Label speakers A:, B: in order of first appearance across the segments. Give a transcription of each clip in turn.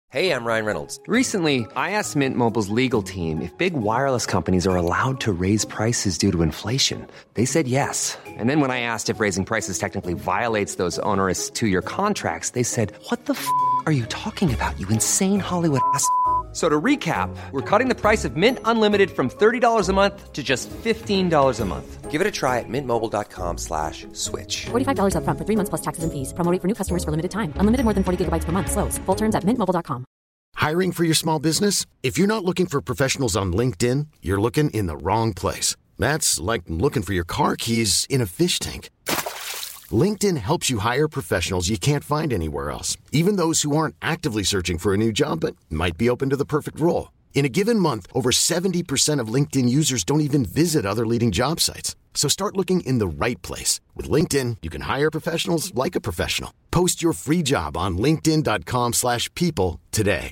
A: Hey, I'm Ryan Reynolds.
B: Recently, I asked Mint Mobile's legal team if big wireless companies are allowed to raise prices due to inflation. They said yes. And then when I asked if raising prices technically violates those onerous two-year contracts, they said, "What the f*** are you talking about, you insane Hollywood ass?" So to recap, we're cutting the price of Mint Unlimited from $30 a month to just $15 a month.
A: Give it a try at mintmobile.com/switch.
C: $45 up front for 3 months plus taxes and fees. Promo rate for new customers for limited time. Unlimited more than 40 gigabytes per month. Slows full terms at mintmobile.com.
D: Hiring for your small business? If you're not looking for professionals on LinkedIn, you're looking in the wrong place. That's like looking for your car keys in a fish tank. LinkedIn helps you hire professionals you can't find anywhere else, even those who aren't actively searching for a new job but might be open to the perfect role. In a given month, over 70% of LinkedIn users don't even visit other leading job sites. So start looking in the right place. With LinkedIn, you can hire professionals like a professional. Post your free job on linkedin.com/people today.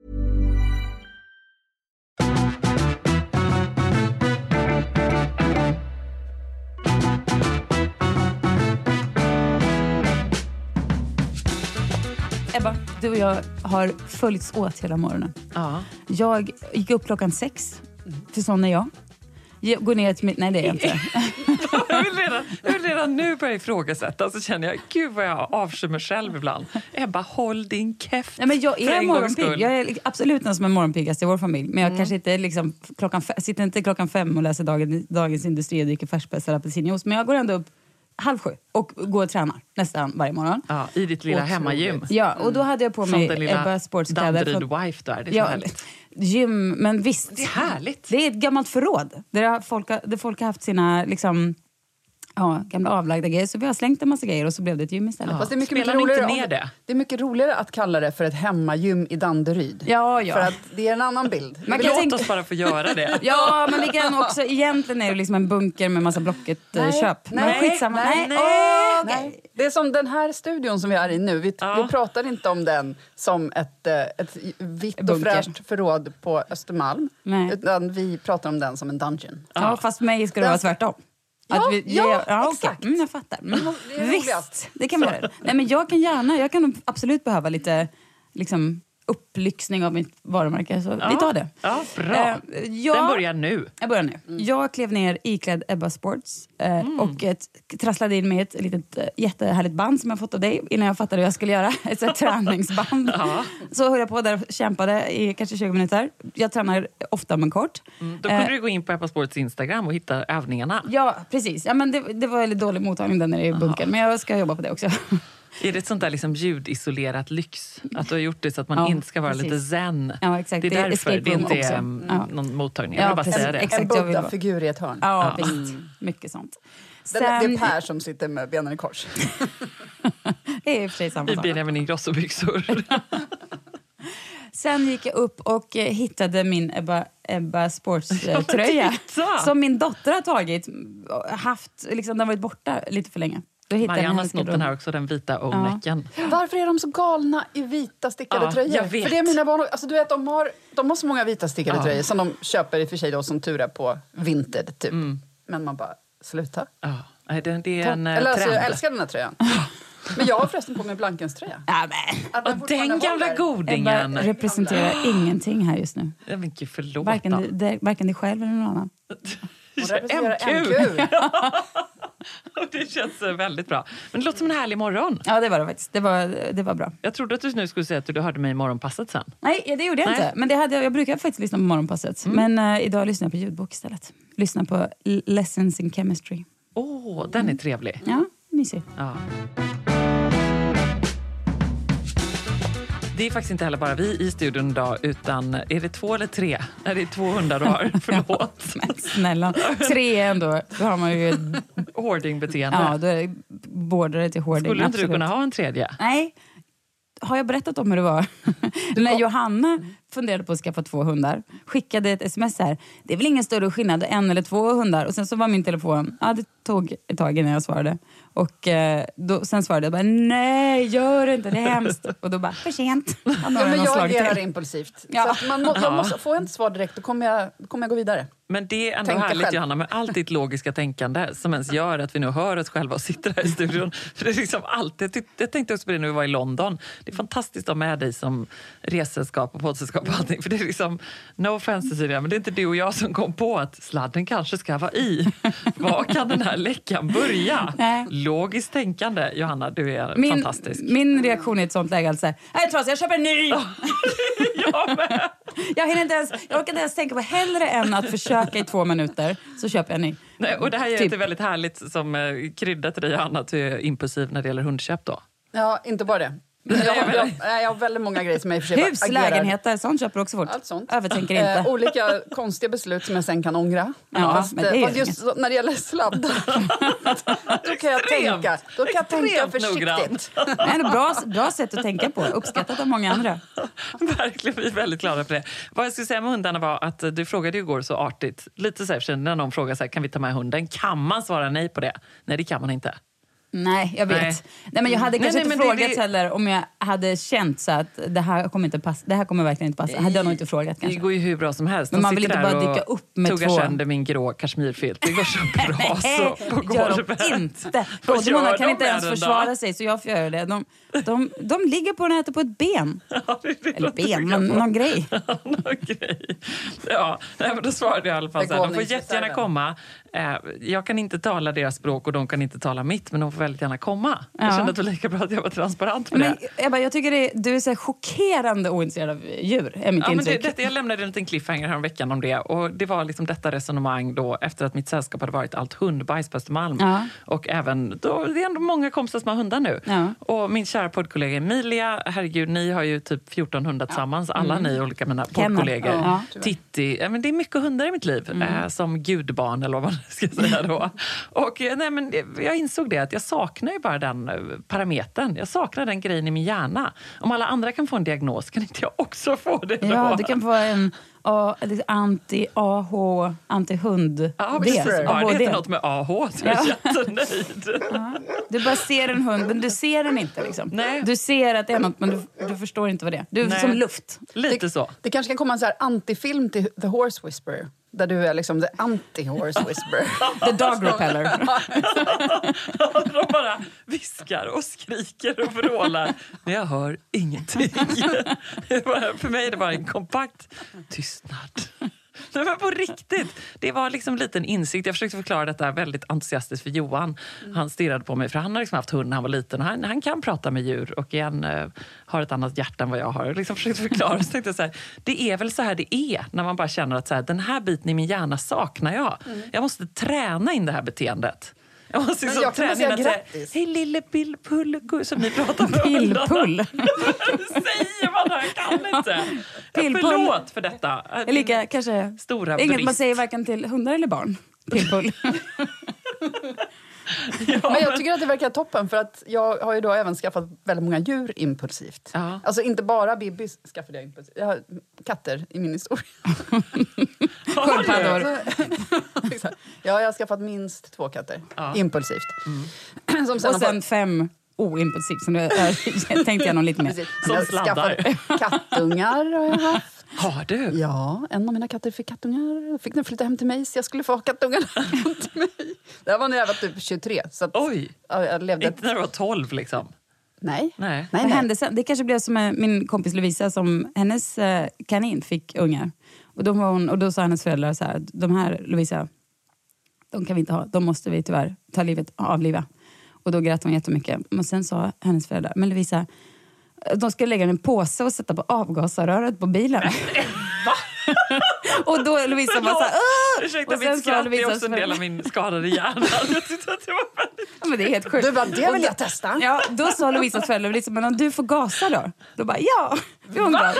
E: Ebba, du och jag har följts åt hela morgonen.
F: Ja.
E: Jag gick upp klockan 6, för sån är jag. Jag går ner till mitt... Nej, det är jag inte.
F: jag vill redan nu börja ifrågasätta. Så känner jag, gud vad jag avskyr mig själv ibland. Ebba, håll din käft.
E: Nej, men jag är morgonpigg. Jag är absolut den som är morgonpiggast i vår familj. Men jag kanske inte liksom sitter inte klockan 5 och läser Dagens Industri och dricker färskpressad apelsinjuice. Men jag går ändå upp 6:30 och går och tränar nästan varje morgon.
F: Ja, i ditt lilla hemmagym.
E: Ja, och då hade jag på mig Ebba sportskläder.
F: Som den lilla wife där, det är så härligt.
E: Gym, men visst.
F: Det är härligt.
E: Det är ett gammalt förråd. Där folk har haft sina liksom, gamla avlagda grejer. Så vi har slängt en massa grejer och så blev det ett gym istället.
F: Ja.
G: Fast det är mycket
F: Spelar
G: roligare
F: inte ner det?
G: Det är mycket roligare att kalla det för ett hemmagym i Danderyd.
E: Ja.
G: För att det är en annan bild.
F: Låt oss bara få göra det.
E: Ja, men vi kan också... Egentligen är det liksom en bunker med massa Blocket-köp.
G: Nej,
E: skitsamma.
G: Nej. Det är som den här studion som vi är i nu. Vi pratar inte om den som ett vitt och fräscht förråd på Östermalm.
E: Nej.
G: Utan vi pratar om den som en dungeon.
E: Ja, fast för mig ska det vara tvärtom.
G: Exakt.
E: Jag fattar.
G: Det är
E: visst, det kan vi göra. Nej, men jag kan absolut behöva lite liksom, upplyxning av mitt varumärke. Så vi tar det.
F: Ja, bra. Den börjar nu.
E: Jag börjar nu. Jag klev ner iklädd Ebba Sports och trasslade in med ett litet jättehärligt band som jag fått av dig innan jag fattade vad jag skulle göra. Ett träningsband. Så höll jag på där och kämpade i kanske 20 minuter. Jag tränar ofta men kort.
F: Då kunde du gå in på Ebba Sports Instagram och hitta övningarna.
E: Ja, precis. Ja, men det var väldigt dålig mottagning där nere i bunkern. Men jag ska jobba på det också.
F: Är det ett sånt där liksom ljudisolerat lyx? Att du har gjort det så att man inte ska vara lite zen?
E: Ja, exakt.
F: Det är därför det inte är någon mottagning. Jag vill bara säga det.
G: En Buddha-figur i ett hörn.
E: Ja, visst. Mycket sånt.
G: Det är Per som sitter med benen i kors.
E: Det är i och för sig samma
F: sak. I Benjamin Ingrosso-byxor.
E: Sen gick jag upp och hittade min Ebba Sports-tröja. Som min dotter har tagit. Den har varit borta lite för länge.
F: Marianne har snott den här också, den vita onecken.
G: Varför är de så galna i vita stickade tröjor?
F: Jag vet.
G: För det är mina barn, alltså du vet, de har så många vita stickade tröjor som de köper i och för sig då som tur är på Vinted typ. Men man bara, sluta.
F: Det är en trend.
G: Jag älskar den här tröjan. Men jag har förresten på mig Blankens tröja.
F: Och den gamla godingen.
E: Ebba representerar ingenting här just nu.
F: Jag vill inte förlåta.
E: Varken dig själv eller någon annan.
G: Hon representerar MQ.
F: Det känns väldigt bra. Men det låter som en härlig morgon.
E: Ja, det var det faktiskt. Det var bra.
F: Jag trodde att du nu skulle säga att du hörde mig i morgonpasset sen.
E: Nej, det gjorde jag inte. Men jag brukar faktiskt lyssna på morgonpasset. Men idag lyssnar jag på ljudbok istället. Lyssnar på Lessons in Chemistry.
F: Den är trevlig.
E: Ja, mysig.
F: Ja. Det är faktiskt inte heller bara vi i studion idag, utan är det 2 eller 3? Nej, det är 2 hundar du har. Förlåt.
E: Men snälla, 3 ändå. Då har man ju ett
F: hoardingbeteende.
E: Ja, då är det bordare till hoarding.
F: Skulle inte du kunna ha en 3:e?
E: Nej. Har jag berättat om hur det var? När Johanna funderade på att skaffa 2 hundar. Skickade ett sms här. Det är väl ingen större skillnad, 1 eller 2 hundar. Och sen så var min telefon, det tog ett tag innan jag svarade. Och sen svarade jag bara, nej, gör inte, det är hemskt. Och då bara, för sent.
G: Men jag agerar impulsivt. Ja. Så att får jag inte svar direkt, då kommer jag gå vidare.
F: Men det är ändå härligt, Johanna, med allt ditt logiska tänkande som ens gör att vi nu hör oss själva och sitter här i studion. För det är liksom alltid, jag tänkte också på det när vi var i London. Det är fantastiskt att ha med dig som resesällskap och poddsällskap och allting. För det är liksom, no offense Cecilia, men det är inte du och jag som kom på att sladden kanske ska vara i. Var kan den här läckan börja? Logiskt tänkande, Johanna, du är fantastisk.
E: Min reaktion i ett sånt läge är alltså, jag köper en ny!
F: Jag med!
E: Jag orkar inte ens tänka på hellre än att försöka i 2 minuter, så köper jag en ny.
F: Nej, och det här är väldigt härligt som krydda till dig, Johanna, att du är impulsiv när det gäller hundköp då.
G: Ja, inte bara det. Jag har väldigt många grejer som jag i och för sig
E: hus, lägenheter, sånt köper också fort.
G: Allt sånt.
E: Övertänker inte.
G: Olika konstiga beslut som jag sen kan ångra.
E: Ja,
G: fast just när det gäller sladdar då kan jag tänka försiktigt.
E: Det är ett bra sätt att tänka på. Uppskattat av många andra.
F: Verkligen, vi är väldigt glada för det. Vad jag skulle säga med hundarna var att du frågade igår så artigt. Lite så här, när någon frågar så här, kan vi ta med hunden? Kan man svara nej på det? Nej, det kan man inte.
E: Nej, jag vet. Nej, men jag hade kanske inte frågat heller om jag hade känt så att det här kommer inte passa. Det här kommer verkligen inte passa. Hade jag nog inte frågat kanske.
F: Det går ju hur bra som helst.
E: Men man vill inte bara dyka upp med 2.
F: Tog jag sönder min grå kashmirfilt. Det går så bra så på golvet.
E: Gör de inte. Rådgivare kan inte ens försvara sig, så jag får göra det. De ligger på nätet på ett ben.
F: Ja,
E: eller ben, någon grej.
F: Någon grej. Ja, men då svarade jag i alla fall så här, de får jättegärna komma. Jag kan inte tala deras språk och de kan inte tala mitt, men de får väldigt gärna komma. Jag kände att det var lika bra att jag var transparent med det.
E: Jag tycker du är så chockerande ointresserad av djur, är mitt intryck.
F: Jag lämnade en liten cliffhanger här om veckan om det, och det var liksom detta resonemang då efter att mitt sällskap hade varit allt hundbajs på Östermalm. Ja. Och även då, det är ändå många kompisar som har hundar nu. Ja. Och min kära poddkollega Emilia, herregud, ni har ju typ 14 hundar tillsammans, alla ni olika mina poddkollegor. Ja. Titti, men det är mycket hundar i mitt liv, som gudbarn eller vad man ska säga då. Och jag insåg det att jag saknar ju bara den parametern. Jag saknar den grejen i min hjärna. Om alla andra kan få en diagnos, kan inte jag också få det då?
E: Ja, du kan få en anti-AH, anti-hund.
F: Ja, precis. Bara det heter något med AH, så jag är jättenöjd.
E: Ja. Du bara ser en hund, men du ser den inte liksom. Nej. Du ser att det är något, men du förstår inte vad det är. Du är som luft.
F: Lite så.
G: Det kanske kan komma en så här antifilm till The Horse Whisperer. Där du är liksom the anti-horse whisperer.
E: The dog repeller.
F: De bara viskar och skriker och vrålar. Men jag hör ingenting. För mig är det bara en kompakt tystnad. Nej, men på riktigt. Det var liksom en liten insikt. Jag försökte förklara detta väldigt entusiastiskt för Johan. Han stirrade på mig, för han har liksom haft hund när han var liten. Och han kan prata med djur och har ett annat hjärta än vad jag har. Jag liksom försökte förklara. Så tänkte jag så här, det är väl så här det är när man bara känner att så här, den här biten i min hjärna saknar jag. Jag måste träna in det här beteendet. Jag måste liksom träna in att säga, hej lille pillpull, som ni pratar om.
E: Pillpull?
F: Säger man det? Jag kan inte. Förlåt för detta.
E: Lika kanske
F: stora
E: inget
F: brist.
E: Man säger varken till hundar eller barn. Pillpull.
G: Men jag tycker att det verkar toppen, för att jag har ju då även skaffat väldigt många djur impulsivt. Ja. Alltså inte bara Bibi skaffade jag impulsivt. Jag har katter i min historia. Jag har skaffat minst 2 katter. Impulsivt.
E: Som sen 5 oimpulsivt. Så nu tänkte jag nog lite mer.
G: Som sladdar. Kattungar har jag haft.
F: Har du?
G: Ja, en av mina katter fick kattungar. Fick den flytta hem till mig, så jag skulle få ha kattungarna hem till mig. Det här var när jag var typ 23. Så att
F: oj!
G: Jag levde
F: inte när du var 12 liksom?
G: Nej.
E: Vad hände sen? Det kanske blev som min kompis Lovisa, som hennes kanin fick ungar. Och då sa hennes föräldrar så här, de här Lovisa, de kan vi inte ha. De måste vi tyvärr avliva. Och då grät hon jättemycket. Men sen sa hennes föräldrar, men Lovisa, de skulle lägga en påse och sätta på avgasröret på bilen.
F: Va?
E: Och då Lovisa var så här,
F: ursäkta, mitt skratt är också en del av min skadade hjärna. Jag tyckte att det var väldigt...
E: Ja, men det är helt sjukt.
G: Du bara, det vill jag testa.
E: Ja, då sa Lovisas föräldrar liksom, men om du får gasa då? Då bara, ja, vi undrar.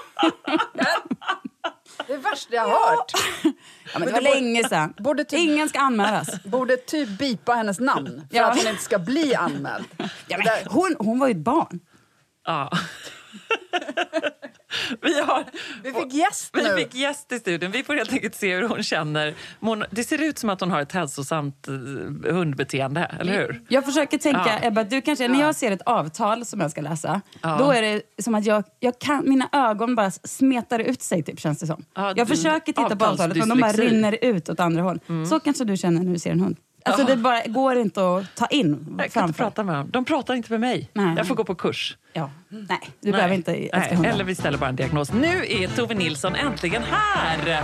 G: Det är värsta jag har hört.
E: Ja, men det var länge sedan. Ingen ska anmälas.
G: Borde typ bipa hennes namn för att hon inte ska bli anmäld.
E: Ja, men hon var ju ett barn.
F: Ja.
G: Vi fick gäst nu.
F: Vi fick gäst i studion. Vi får helt enkelt se hur hon känner. Det ser ut som att hon har ett hälsosamt hundbeteende, eller hur?
E: Jag försöker tänka, Ebba, du kanske, när jag ser ett avtal som jag ska läsa, då är det som att mina ögon bara smetar ut sig, typ, känns det som. Jag försöker titta på avtalet, men de bara rinner ut åt andra håll. Så kanske du känner när du ser en hund. Alltså det bara går inte att ta in.
F: Jag kan inte prata med dem. De pratar inte med mig. Nej. Jag får gå på kurs.
E: Ja. Nej, du behöver inte älska hundar.
F: Eller vi ställer bara en diagnos. Nu är Tove Nilsson äntligen här!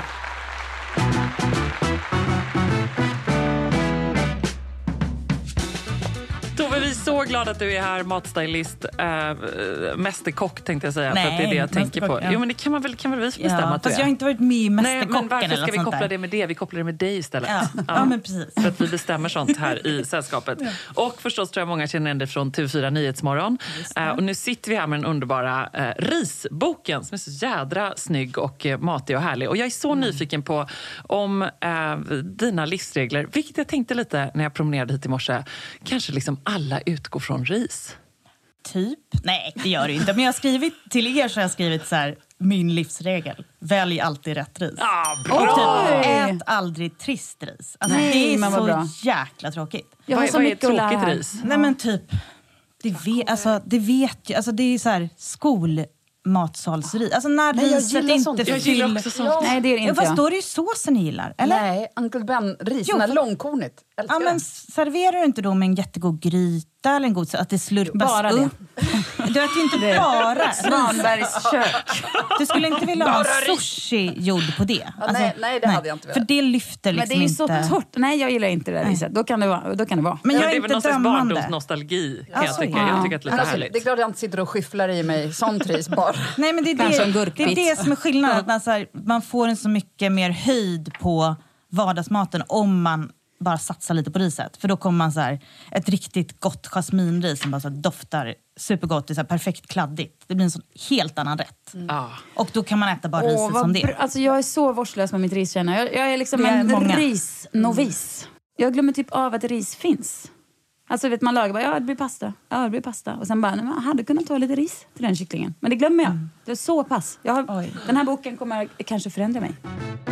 F: Tove, vi är så glada att du är här, matstylist, mästerkock tänkte jag säga.
H: Nej,
F: för att det är det jag tänker på. Ja. Jo, men det kan väl vi få bestämma att du är.
H: Fast jag har inte varit med i Mästerkocken.
F: Nej, men varför ska vi koppla
H: där?
F: det med det? Vi kopplar det med dig istället.
H: Ja, men precis.
F: För att vi bestämmer sånt här i sällskapet. Och förstås tror jag många känner igen det från TV4 Nyhetsmorgon. Och nu sitter vi här med den underbara risboken som är så jädra snygg och matig och härlig. Och jag är så nyfiken på om dina livsregler, vilket jag tänkte lite när jag promenerade hit i morse. Kanske liksom alla utgår från ris.
H: Typ. Nej, det gör det inte. Men jag har skrivit till er, så har jag skrivit så här: min livsregel. Välj alltid rätt ris.
F: Bra!
H: Typ, ät aldrig trist ris. Alltså, det är så jäkla tråkigt.
F: Vad är tråkigt ris?
H: Nej, men typ, det vet ju. Alltså det är så här skolmatsalsris. Alltså när riset inte fyller.
E: Nej, det är det inte.
H: Fast då är det ju såsen ni gillar, eller?
G: Nej, Uncle Ben-ris, den är långkornigt.
H: Ja, men serverar du inte då med en jättegod gryta eller en god så att det slurpas
E: bara
H: upp? Du äter ju inte bara
E: Svanbergs kök.
H: Du skulle inte vilja ha en sushi gjord på det. Alltså,
G: nej, det hade jag inte velat.
H: För det lyfter liksom inte.
E: Men det är ju så torrt. Nej, jag gillar inte det där riset. Då kan det vara.
H: Men jag är
F: det är
H: inte
F: väl någon slags
H: dömande.
F: barndomsnostalgi, kan jag tycka. Jag tycker att det är lite härligt.
G: Det är klart jag inte sitter och skyfflar i mig sånt ris bara.
H: Nej, men det är det som är skillnaden. Att man får en så mycket mer höjd på vardagsmaten om man bara satsa lite på riset. För då kommer man så här, ett riktigt gott jasminris som bara så här doftar supergott. Det är så här perfekt kladdigt. Det blir en sån helt annan rätt. Och då kan man äta bara riset som det.
E: Alltså jag är så vårdslös med mitt ris, känner jag. Jag är liksom en risnovis. Jag glömmer typ av att ris finns. Alltså vet man lagar bara, det blir pasta. Ja, det blir pasta. Och sen bara, man hade kunnat ta lite ris till den kycklingen. Men det glömmer jag. Det är så pass. Den här boken kommer kanske förändra mig.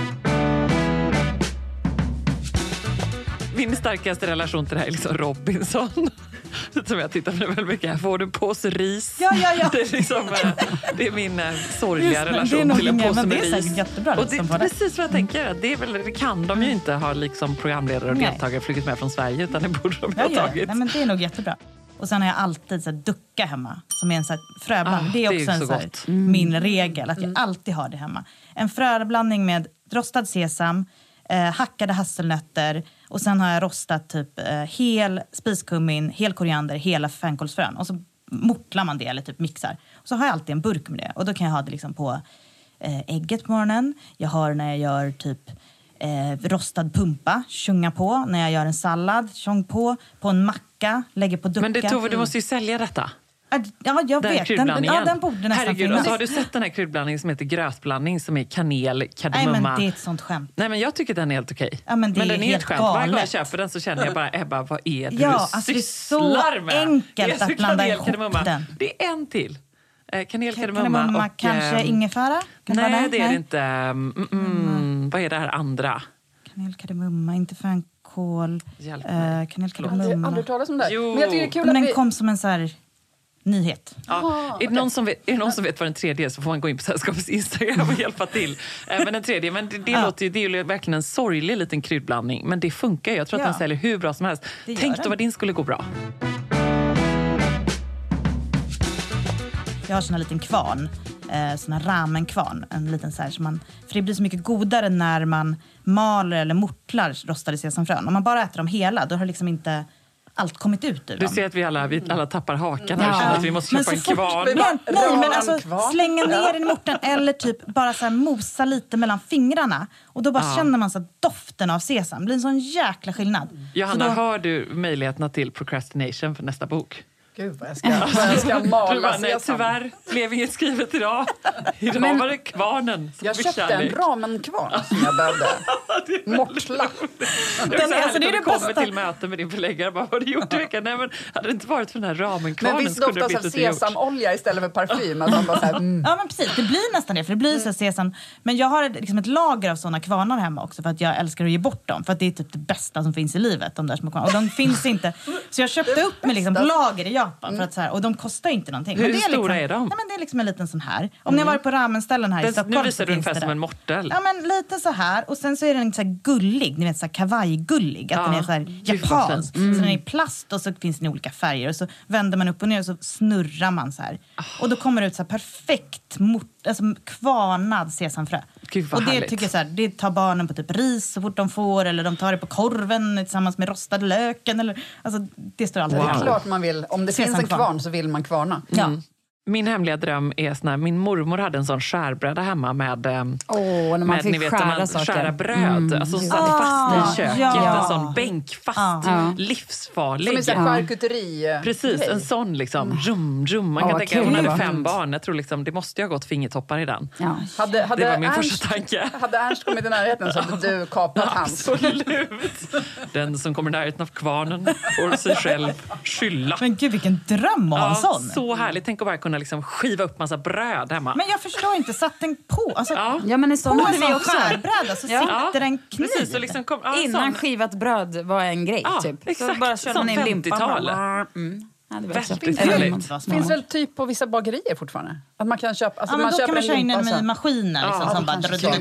F: Min starkaste relation till det här är liksom Robinson. Som jag tittar på väldigt mycket. Får du en påse ris?
H: Ja.
F: Det är, liksom, det är min sorgliga relation till en påse med ris.
H: Det är säkert jättebra.
F: Och det är precis vad jag tänker. Det kan de ju inte ha liksom programledare och deltagare flugit med från Sverige. Utan det borde de ha tagit.
H: Nej, men det är nog jättebra. Och sen har jag alltid så här, ducka hemma. Som är en så här fröblandning. Det är också en så här, min regel. Att jag alltid har det hemma. En fröblandning med rostad sesam. Hackade hasselnötter. Och sen har jag rostat typ hel spiskummin, hel koriander, hela fänkålsfrön. Och så mortlar man det eller typ mixar. Och så har jag alltid en burk med det. Och då kan jag ha det liksom på ägget på morgonen. Jag har när jag gör typ rostad pumpa, tjunga på. När jag gör en sallad, tjong på en macka, lägger på ducka.
F: Men det Tove, du måste ju sälja detta.
H: Ja, jag vet. Den borde nästan
F: Herregud,
H: finnas.
F: och så har du sett den här kryddblandningen som heter grötblandning som är kanel, kardemumma.
H: Nej, men det är ett sånt skämt.
F: Nej, men jag tycker den är helt okej.
H: Ja, men den är
F: ett skämt. Varje gång jag köper den så känner jag bara, Ebba, vad är det du sysslar med?
H: Det är så enkelt att blanda ihop den.
F: Det är en till. Kanel, kardemumma och...
H: kanske ingefära?
F: Nej, det är det inte. Vad är det här andra?
H: Kanel, kardemumma, inte fänkål. Kanel, kardemumma.
G: Jag har aldrig talat om det.
F: Jo.
G: Men jag tycker det är kul
H: men
G: att
H: den kom som en så här... nyhet.
F: Ja. Är det någon som vet vad den tredje så får man gå in på Sällskapets Instagram och hjälpa till. Men den tredje, men det låter ju, det är ju verkligen en sorglig liten kryddblandning. Men det funkar ju. Jag tror att den säljer hur bra som helst. Tänk då vad din skulle gå bra.
H: Jag har sån här liten kvarn. Sån här ramenkvarn. En liten så här som man... För det blir så mycket godare när man maler eller mortlar rostade sesamfrön. Om man bara äter dem hela, då har liksom inte... allt kommit ut ur dem.
F: Du ser att vi alla tappar hakan här och känner att vi måste köpa en kvarn.
H: Nej, men alltså slänga ner den i morten eller typ bara så här mosa lite mellan fingrarna. Och då bara känner man så doften av sesam. Det blir en sån jäkla skillnad.
F: Johanna, har du möjligheterna till procrastination för nästa bok?
G: Gud vad jag ska mala
F: bara, nej, tyvärr blev inget skrivet idag. Idag var det kvarnen.
G: Jag köpte en ramenkvarn som jag behövde mortla.
F: Det är det kommer till möten med din förläggare. Bara, vad har du gjort i veckan? Nej, men hade det inte varit för den här ramenkvarnen.
G: Men visst doftas av sesamolja istället för parfym. Att man bara så här,
H: Ja men precis, det blir nästan det. För det blir så sesam. Men jag har liksom ett lager av såna kvarnar hemma också. För att jag älskar att ge bort dem. För att det är typ det bästa som finns i livet. De där små kvarnar. Och de finns inte. Så jag köpte upp med liksom lager i Japan. För att så här, och de kostar inte någonting.
F: Hur
H: men det är
F: stora
H: liksom,
F: är de?
H: Nej, men det är liksom en liten sån här. Om ni har varit på ramenställen här i Stockholm.
F: Nu visar du ungefär som en mortel.
H: Ja men lite så här. Och sen så är den så här gullig. Ni vet så här kawaii-gullig. Att den är så här japansk. Så den är i plast och så finns den i olika färger. Och så vänder man upp och ner och så snurrar man så här. Och då kommer det ut så här perfekt kvarnad sesamfrö.
F: Gud, vad
H: och det
F: härligt.
H: tycker jag så här, det tar barnen på typ ris så fort de får. Eller de tar det på korven tillsammans med rostade löken. Eller, alltså, det står alltid.
G: Det är klart man vill. Om det finns en kvarn så vill man kvarna.
H: Ja.
F: Min hemliga dröm är sån här, min mormor hade en sån skärbräda hemma med
E: när man
F: med,
E: fick
F: ni vet,
E: skära
F: man
E: saker.
F: skära bröd. Alltså satt fast i köket.
H: ja.
F: En sån bänkfast, livsfarlig.
G: Som en sån här charkuteri.
F: Precis, en sån liksom rum. Man kan tänka
E: kul.
F: hon hade 5 barn. Jag tror liksom, det måste ju ha gått fingertoppar i den.
E: Ja.
F: Det var min första tanke.
G: Hade Ernst kommit i närheten så hade du kapat hans.
F: Absolut. Den som kommer i närheten av kvarnen får sig själv skylla.
H: Men gud vilken dröm att ha en sån.
F: Så härligt. Tänk att bara kunna liksom skiva upp massa bröd hemma.
H: Men jag förstår inte, satt den på? Alltså,
E: Ja, men en sån
H: på
E: hade
H: en
E: vi
H: sån
E: också.
H: skärbräda så sitter en kniv.
F: Precis, så liksom
E: Innan skivat bröd var en grej, typ.
F: Exakt.
E: Så bara körde man in limpan.
F: 50-tal.
E: Ja, det var också.
F: Väldigt
E: Eller
F: härligt.
E: man-
G: Finns väl typ på vissa bagerier fortfarande? Att man kan köpa, alltså
H: Ja, men då kan man köra in
G: limpa
H: den
G: så.
H: i maskinen liksom, som bara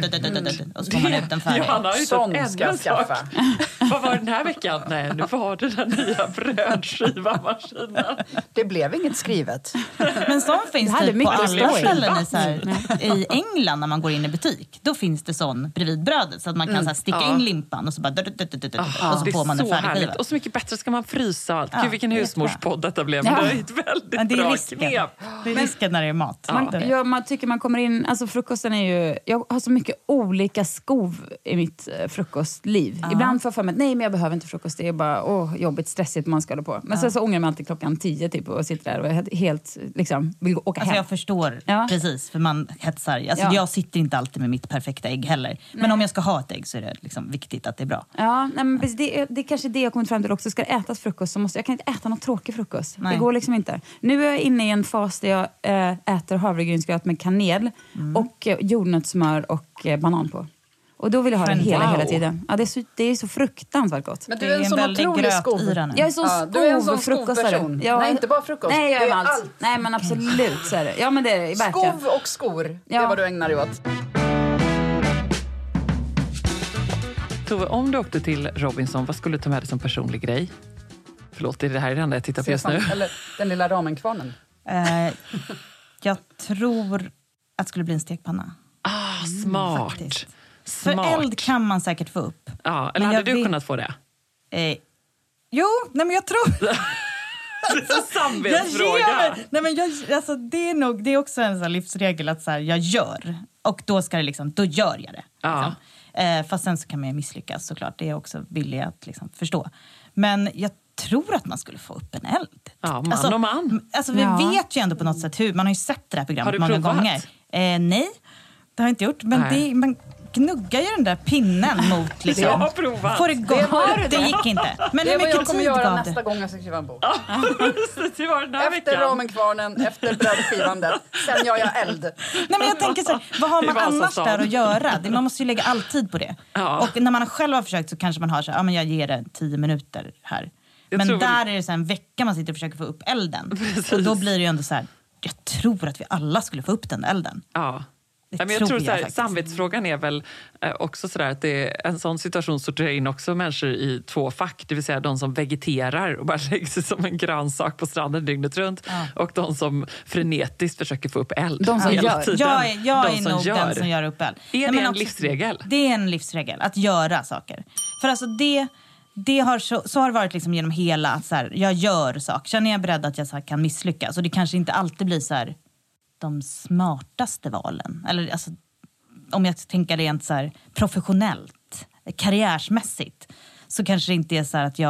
H: och så får man ut den färdig.
F: Johanna har ju
G: Sån
F: ännu
G: ska jag
F: en sak.
G: skaffa.
F: Vad var det den här veckan? Nej, nu var det den nya brödskivamaskinen.
G: Det blev inget skrivet.
H: Men sån finns
E: hade
H: typ på
E: mycket
H: alla
E: skoj.
H: ställen i England när man går in i butik. Då finns det sån bredvid brödet så att man kan så här, sticka in limpan och så bara och så får man en
F: så härligt.
H: färdigskiva.
F: Och så mycket bättre ska man frysa allt. Gud, vilken husmorspodd detta blev. Men det är ett väldigt
H: Men det är
F: bra
H: risken.
F: knep.
H: Det är risken när det är mat.
E: Man tycker man kommer in, alltså frukosten är ju, jag har så mycket olika skov i mitt frukostliv. Ibland får jag för mig att nej men jag behöver inte frukost, det är bara jobbigt, stressigt man ska hålla på. Men sen så ångrar man alltid klockan 10 typ och sitter där och är helt liksom vill åka hem.
H: Jag förstår precis, för man hetsar. Alltså, jag sitter inte alltid med mitt perfekta ägg heller. Men om jag ska ha ett ägg så är det liksom viktigt att det är bra.
E: Ja, nej, men precis, det är kanske det jag kommit fram till också. Ska det ätas frukost så måste jag kan inte äta någon tråkig frukost.
H: Nej.
E: Det går liksom inte. Nu är jag inne i en fas där jag äter havregrynsgröt med kanel och jordnötssmör och banan på. Och då vill jag ha det hela tiden. Ja, det är så fruktansvärt gott.
G: Men du är en sån otrolig skov.
E: Jag är så
G: du är en sån
E: frukostare.
G: skovperson. Nej, inte bara frukost.
E: Nej, jag
G: det
E: är
G: är
E: allt.
G: allt.
E: Nej, men absolut så är det. Ja, men det är det verkligen.
G: Skov och skor, det är vad du ägnar dig åt.
F: Tove, om du åkte till Robinson, vad skulle du ta med dig som personlig grej? Förlåt, är det här det enda jag tittar på just nu?
G: Eller den lilla ramenkvarnen.
H: Jag tror att det skulle bli en stekpanna.
F: Smart.
H: Faktiskt.
F: Smart.
H: För eld kan man säkert få upp.
F: Ja, eller
H: Men
F: hade
H: jag
F: du
H: vet-
F: kunnat få det?
H: Jo, nej men jag tror...
F: Det är en samvetsfråga.
H: Alltså, det är också en sån här livsregel att så här, jag gör. Och då ska det liksom, då gör jag det.
F: Ja.
H: Liksom. Fast sen så kan man ju misslyckas såklart. Det är jag också villig att liksom förstå. Men jag tror att man skulle få upp en eld.
F: Ja, man och man.
H: Alltså vi vet ju ändå på något sätt hur. Man har ju sett det här programmet
F: Har du
H: många
F: provat?
H: gånger. Nej, det har jag inte gjort. Men man gnuggar ju den där pinnen mot liksom.
F: Jag har provat.
H: Får det gå? Det gick inte. Men
G: Det är
H: hur
G: vad
H: mycket
G: jag kommer
H: tid
G: göra
H: gav
G: nästa
H: det?
G: gång jag ska skriva en bok.
F: Det var den här
G: Efter
F: veckan.
G: ramenkvarnen, efter brödskivandet. Sen gör jag eld.
H: Nej, men jag tänker så här, vad har
F: I
H: man annars
F: Vasastan.
H: där att göra? Man måste ju lägga all tid på det.
F: Ja.
H: Och när man själv har försökt så kanske man har så här, men jag ger det 10 minuter här.
F: Jag
H: Men
F: tror
H: där
F: väl-
H: är det så här en vecka man sitter och försöker få upp elden.
F: Precis.
H: Och då blir det ju ändå så här, jag tror att vi alla skulle få upp den elden.
F: Ja.
H: Det
F: Ja, men jag
H: tror
F: tror
H: jag
F: så här,
H: faktiskt.
F: samvetsfrågan är väl också sådär att det är en sån situation sorterar in också människor i 2 fack. Det vill säga de som vegeterar och bara lägger sig som en grönsak på stranden dygnet runt. Och de som frenetiskt försöker få upp eld
E: De som
F: hela
E: gör.
F: tiden.
H: Jag
F: De
H: är
F: som
H: nog den som gör upp eld.
F: Är
H: Nej,
F: det
H: men
F: en
H: också-
F: livsregel?
H: Det är en livsregel, att göra saker. För alltså det har så har det varit liksom genom hela att så här, jag gör saker. Känner jag beredd att jag så här, kan misslyckas. Och det kanske inte alltid blir så här, de smartaste valen. Eller alltså, om jag tänker rent så här, professionellt, karriärsmässigt. Så kanske det inte är så här att jag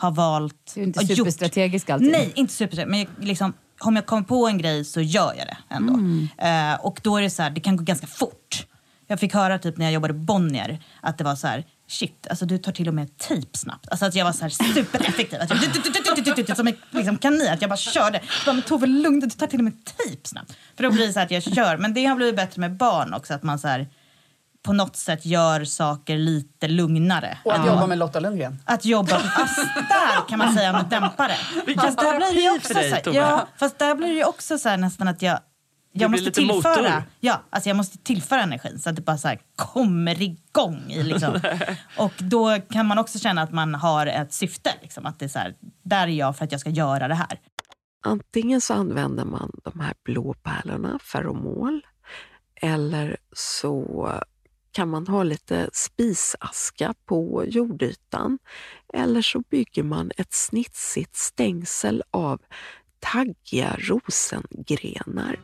H: har valt...
E: Det är inte superstrategiskt alltid.
H: Nej, inte superstrategiskt. Men liksom, om jag kommer på en grej så gör jag det ändå. Och då är det så här, det kan gå ganska fort. Jag fick höra typ när jag jobbade Bonnier att det var så här, shit, alltså du tar till och med tejp snabbt. Alltså att jag var så här supereffektiv. Att jag, som en liksom kanin, att jag bara körde. Men Tove, lugn, du tar till och med tejp snabbt. För då blir det så här att jag kör. Men det har blivit bättre med barn också, att man så här på något sätt gör saker lite lugnare.
G: Och att jobba med Lotta Lundgren.
H: Att jobba, där kan man säga med dämpare. Fast där blir det också så här, fast där blir det också så här nästan att jag måste tillföra motor. Ja, alltså jag måste tillföra energin så att det bara så här kommer igång i liksom. Och då kan man också känna att man har ett syfte liksom, att det är så här, där är jag för att jag ska göra det här.
I: Antingen så använder man de här blå pärlorna, feromol, eller så kan man ha lite spisaska på jordytan, eller så bygger man ett snitsigt stängsel av taggiga rosengrenar.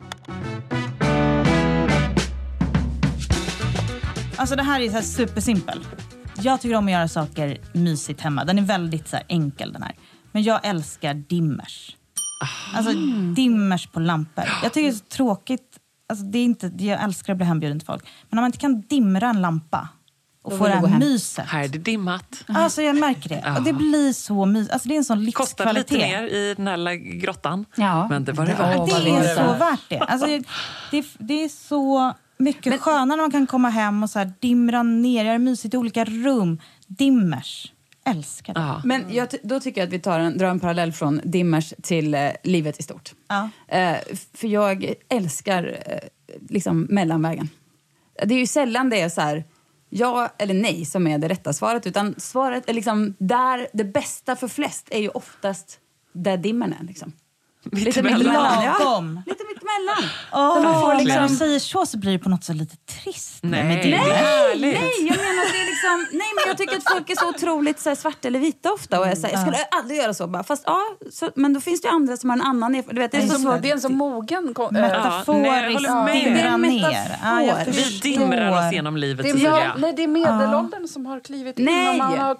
H: Alltså det här är så här supersimpel. Jag tycker om att göra saker mysigt hemma. Den är väldigt så här enkel den här. Men jag älskar dimmers. Alltså dimmers på lampor. Jag tycker det är så tråkigt. Alltså det är inte, jag älskar att bli hembjuden till folk. Men om man inte kan dimra en lampa och få det här myset.
F: Här är det dimmat.
H: Alltså jag märker det. Och det blir så mysigt. Alltså det är en sån livskvalitet.
F: Kostar lite mer i den här grottan.
H: Ja.
F: Men det var det
H: värt. Det är så värt det. Alltså det är så mycket skönare när man kan komma hem och så här dimra ner. Göra mysigt i olika rum. Dimmers. Älskar det.
E: Ja. Men då tycker jag att vi drar en parallell från dimmers till livet i stort.
H: Ja.
E: För jag älskar liksom mellanvägen. Det är ju sällan det är så här ja eller nej som är det rätta svaret, utan svaret är liksom där det bästa för flest är ju oftast där dimmern är liksom.
H: Lite mittemellan. Ja,
E: lite mittemellan.
H: När du säger så blir det på något sätt lite trist.
E: Nej, jag menar det är liksom, nej, men jag tycker att folk är så otroligt så här, svart eller vita ofta och jag skulle aldrig göra så bara, fast men då finns det ju andra som har en annan du vet, det är en så mogen
H: metaforisk dimra ner.
F: Vi dimrar oss genom livet.
G: Nej, det är medelåldern som har klivit in och man har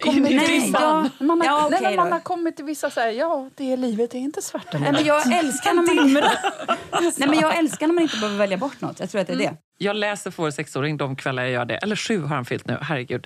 G: kommit till vissa så här, det är livet, det är inte svart eller
E: nej, jag älskar när man inte behöver välja bort något. Jag tror att det är det.
F: Jag läser för 6-åring de kvällar jag gör det. Eller 7 har han fyllt nu, herregud.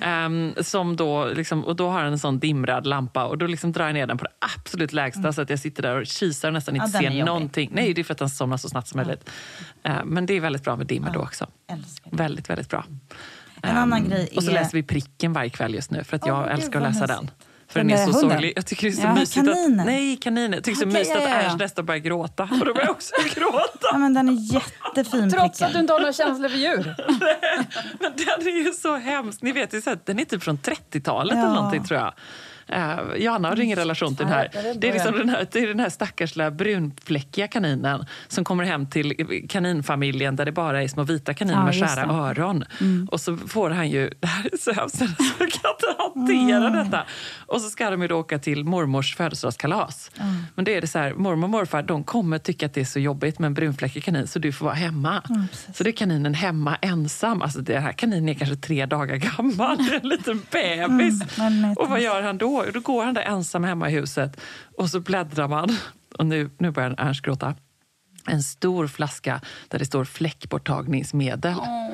F: Som då liksom, och då har han en sån dimrad lampa. Och då liksom drar jag ner den på det absolut lägsta. Så att jag sitter där och kisar och nästan inte ser någonting. Nej, det är för att han somnar så snabbt som möjligt. Men det är väldigt bra med dimmer då också. Väldigt, väldigt bra.
H: En annan grej
F: och så läser vi Pricken varje kväll just nu. För att jag älskar att läsa den. För den är så sorglig. Jag tycker det är så mysigt
H: kaniner.
F: Nej, kaniner. Jag tycker det är så mysigt att Ernst nästan börjar gråta. Och då börjar jag också gråta.
H: Ja, men den är jättefin.
G: Trots att du inte har några känslor för djur.
F: Nej, men den är ju så hemskt. Ni vet ju så att den är typ från 30-talet eller någonting, tror jag. Johanna har ingen relation till den här. Det är liksom den här stackars brunfläckiga kaninen som kommer hem till kaninfamiljen där det bara är små vita kaniner med skära öron. Och så får han ju, det här är så hemskt, så kan inte hantera detta. Och så ska de ju då åka till mormors födelsedagskalas. Men det är det så här, mormor och morfar, de kommer tycka att det är så jobbigt med en brunfläckig kanin, så du får vara hemma. Så det är kaninen hemma ensam. Alltså det här kaninen är kanske 3 dagar gammal. Det är en liten bebis. Och vad gör han då? Då går han där ensam hemma i huset och så bläddrar man. Och nu börjar Ernst gråta. En stor flaska där det står fläckborttagningsmedel.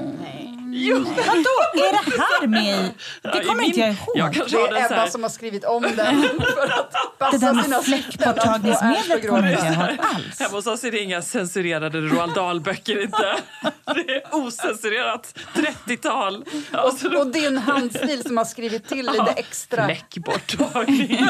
H: Jo. Vadå? Är det här med? Det kommer inte jag ihåg.
G: Det är Ebba som har skrivit om den för att passa
H: det där
G: sina
H: fläckborttagningsmedlet kommer inte jag ihåg alls.
F: Hemma hos oss är det inga censurerade Roald Dahl-böcker inte. Det är ocensurerat 30-tal.
G: Och din handstil som har skrivit till lite extra.
F: Fläckborttagning.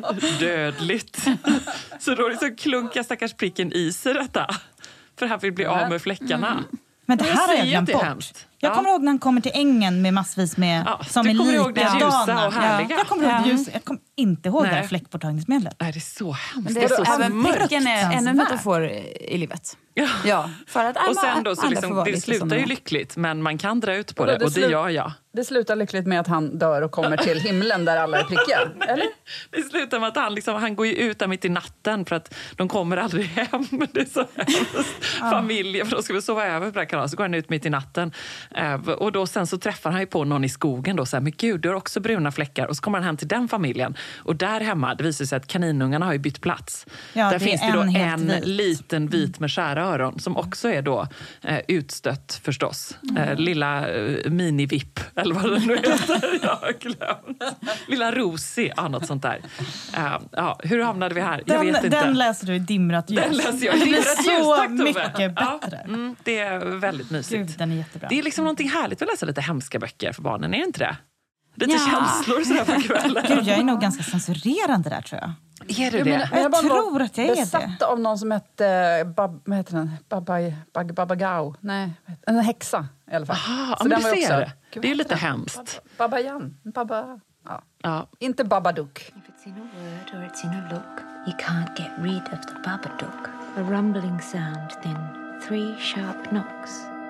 F: Dödligt. Så då är det så klunkar stackars Pricken i sig detta. För han vill bli av med fläckarna.
H: Men det här har jag glömt bort. Jag kommer ihåg när han kommer till ängen med massvis med som är likadana. Jag kommer ihåg ljus. Jag kommer inte ihåg det här fläckborttagningsmedlet.
F: Nej, det är så hemskt.
E: Men det är så även Pricken är ännu metafor i livet. Ja, för att
F: och sen då så liksom, det slutar ju lyckligt, men man kan dra ut på det och det gör jag.
G: Det slutar lyckligt med att han dör och kommer till himlen där alla är prickiga, eller?
F: Det slutar med att han går ju ut där mitt i natten för att de kommer aldrig hem. Det är så hemskt. Familjen, för de ska väl sova över på det här kalaset, så går han ut mitt i natten. Och då sen så träffar han ju på någon i skogen då så här, men gud, du har också bruna fläckar. Och så kommer han hem till den familjen. Och där hemma, det visar sig att kaninungarna har ju bytt plats.
H: Ja,
F: där finns det då en
H: vit.
F: liten vit med skära öron som också är då utstött förstås. Lilla mini-vipp, eller vad det nu heter. Jag har glömt. Lilla Rosie, något sånt där. Hur hamnade vi här? Jag vet inte.
H: Den läser du i dimrat ljus.
F: Den läser jag i
H: det blir
F: dimrat ljus,
H: så
F: tack, Tove.
H: mycket bättre.
F: Ja, det är väldigt mysigt.
H: Gud, den är jättebra.
F: Det är liksom någonting härligt att läsa lite hemska böcker för barnen, är det inte det? Lite känslor sådär på kvällen.
H: Gud, jag är nog ganska censurerande där, tror jag.
F: Är du det?
H: Jag tror att jag är det.
G: Besatt av någon som hette vad heter den? Babagao. Nej, en häxa i alla fall.
F: Så men du ser det. Det är ju lite hemskt.
G: Babajan. Ja. Inte Babadook.
J: If it's in a word or it's in a look, you can't get rid of the Babadook. A rumbling sound, then 3 sharp knocks.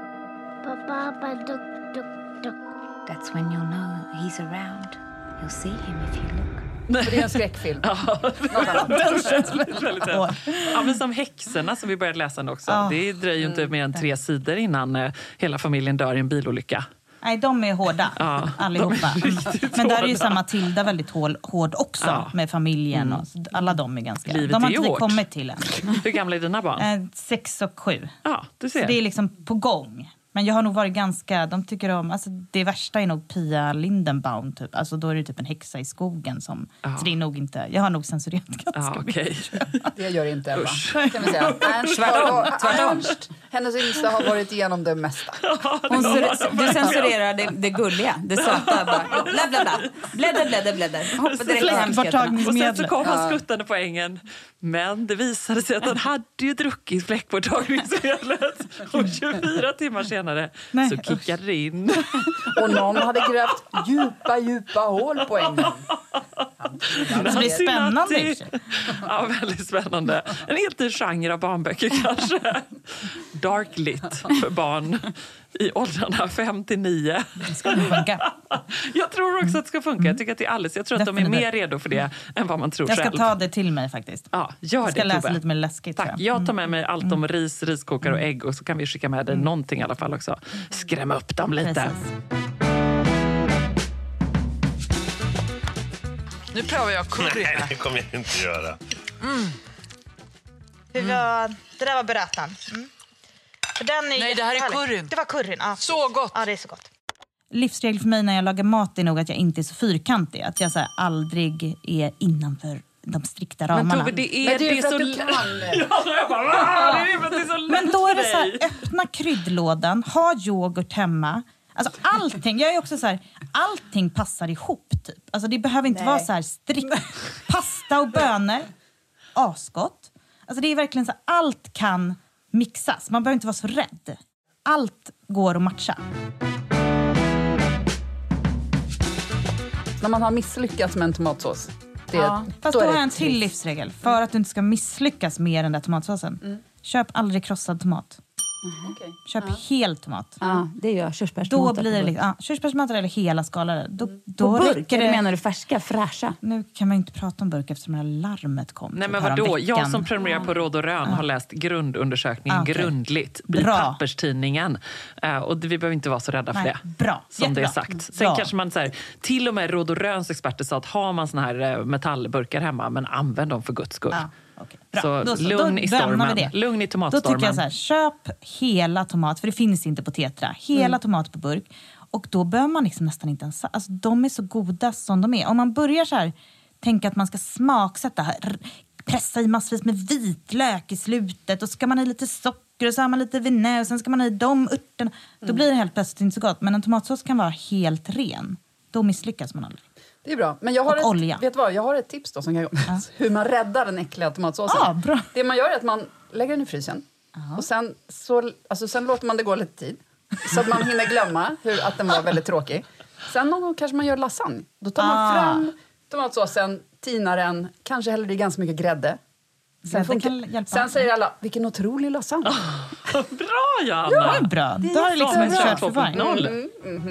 J: Babadook. That's when you'll know he's around. You'll see him if you look.
G: Det är en skräckfilm.
F: Den känns väldigt men som häxorna som vi började läsa också. Det dröjer ju inte mer än 3 sidor innan hela familjen dör i en bilolycka.
H: Nej, de är hårda, allihopa. Men där är ju samma Matilda väldigt hård också, med familjen. Och alla de är ganska...
F: Livet
H: de har
F: är
H: inte
F: hårt.
H: Kommit till än.
F: Hur gamla är dina barn?
H: 6 och 7.
F: Ja, du ser.
H: Så det är liksom på gång. Men jag har nog varit ganska... De tycker om... Alltså det värsta är nog Pia Lindenbaum, typ. Alltså då är det typ en häxa i skogen som... Så det är nog inte... Jag har nog censurerat ganska mycket.
G: Det gör inte Ebba. Kan vi säga. Tvärtom. Hennes yngsta har varit igenom det mesta.
E: Du censurerar det gulliga, det söta. Bara, blädder. Hoppa direkt i hemskheterna.
F: Och sen så kom han skuttande på ängen. Men det visade sig att han hade ju druckit fläckborttagningsmedlet. Och 24 timmar senare så kickade det in.
G: Och någon hade grävt djupa hål på ängen.
H: Så det är spännande.
F: Ja, väldigt spännande. En helt ny genre av barnböcker kanske. Dark lit för barn i åldrarna 5-9.
H: Det ska nog funka.
F: Jag tror också att det ska funka. Jag tycker att det är alldeles. Jag tror att de är mer redo för det än vad man tror själv.
H: Jag ska ta det till mig faktiskt.
F: Ja, gör det,
H: jag ska läsa
F: Tove.
H: lite mer läskigt.
F: Tack. Jag tar med mig allt om ris, riskokare och ägg. Och så kan vi skicka med dig någonting i alla fall också. Skrämma upp dem lite.
H: Precis.
F: Nu prövar jag curry.
K: Nej, det kommer jag inte göra.
H: Det där var berättan.
L: Nej, det här är curryn.
H: Det var curryn, ja.
L: Så gott.
H: Ja, det är så gott. Livsregel för mig när jag lagar mat är nog att jag inte är så fyrkantig. Att jag så här, aldrig är innanför de strikta ramarna.
F: Men Tove, det är så
H: Men då är det så här, öppna kryddlådan, ha yoghurt hemma. Alltså allting, jag är också så här, allting passar ihop typ. Alltså det behöver inte vara så här strikt. Pasta och bönor, asgott. Alltså det är verkligen så här, allt kan mixas. Man behöver inte vara så rädd. Allt går att matcha.
G: När man har misslyckats med en tomatsås.
H: Fast då har jag en till livsregel. För att du inte ska misslyckas med den där tomatsåsen. Köp aldrig krossad tomat. Köp hel tomat.
E: Ja, det gör körsbärstomater.
H: Då blir det körsbärstomater eller hela skalare. Då
E: burk, eller menar du färska, fräscha?
H: Nu kan man inte prata om burk eftersom det här larmet kom.
F: Nej, men vadå? Jag som prenumererar på Råd och Rön har läst grundundersökningen grundligt i papperstidningen. Och vi behöver inte vara så rädda för det.
H: Bra.
F: Som jättebra. Det är sagt. Sen kanske man så här, till och med Råd och Röns experter sa att har man såna här metallburkar hemma, men använd dem för Guds skull.
H: Bra.
F: Så lugn i stormen. Lugn i tomatstormen.
H: Då tycker jag så här, köp hela tomat, för det finns inte på Tetra. Hela tomat på burk. Och då behöver man liksom nästan inte ens... Alltså de är så goda som de är. Om man börjar så här, tänka att man ska smaksätta, pressa i massvis med vitlök i slutet. Och så ska man ha lite socker och så har man lite vinä och sen ska man ha i de örterna. Då blir det helt plötsligt inte så gott. Men en tomatsås kan vara helt ren. Då misslyckas man aldrig.
G: Det är bra. Men jag har ett tips då som kan hur man räddar den äckliga tomatsåsen.
H: Bra.
G: Det man gör är att man lägger den i frysen. Och sen låter man det gå lite tid. Så att man hinner glömma att den var väldigt tråkig. Sen någon gång kanske man gör lasagne. Då tar man fram tomatsåsen, tinar den, kanske häller i ganska mycket grädde. Sen säger alla, vilken otrolig lasagne.
F: Bra, Johanna!
H: Ja, bra. Då har det liksom en kört för varje.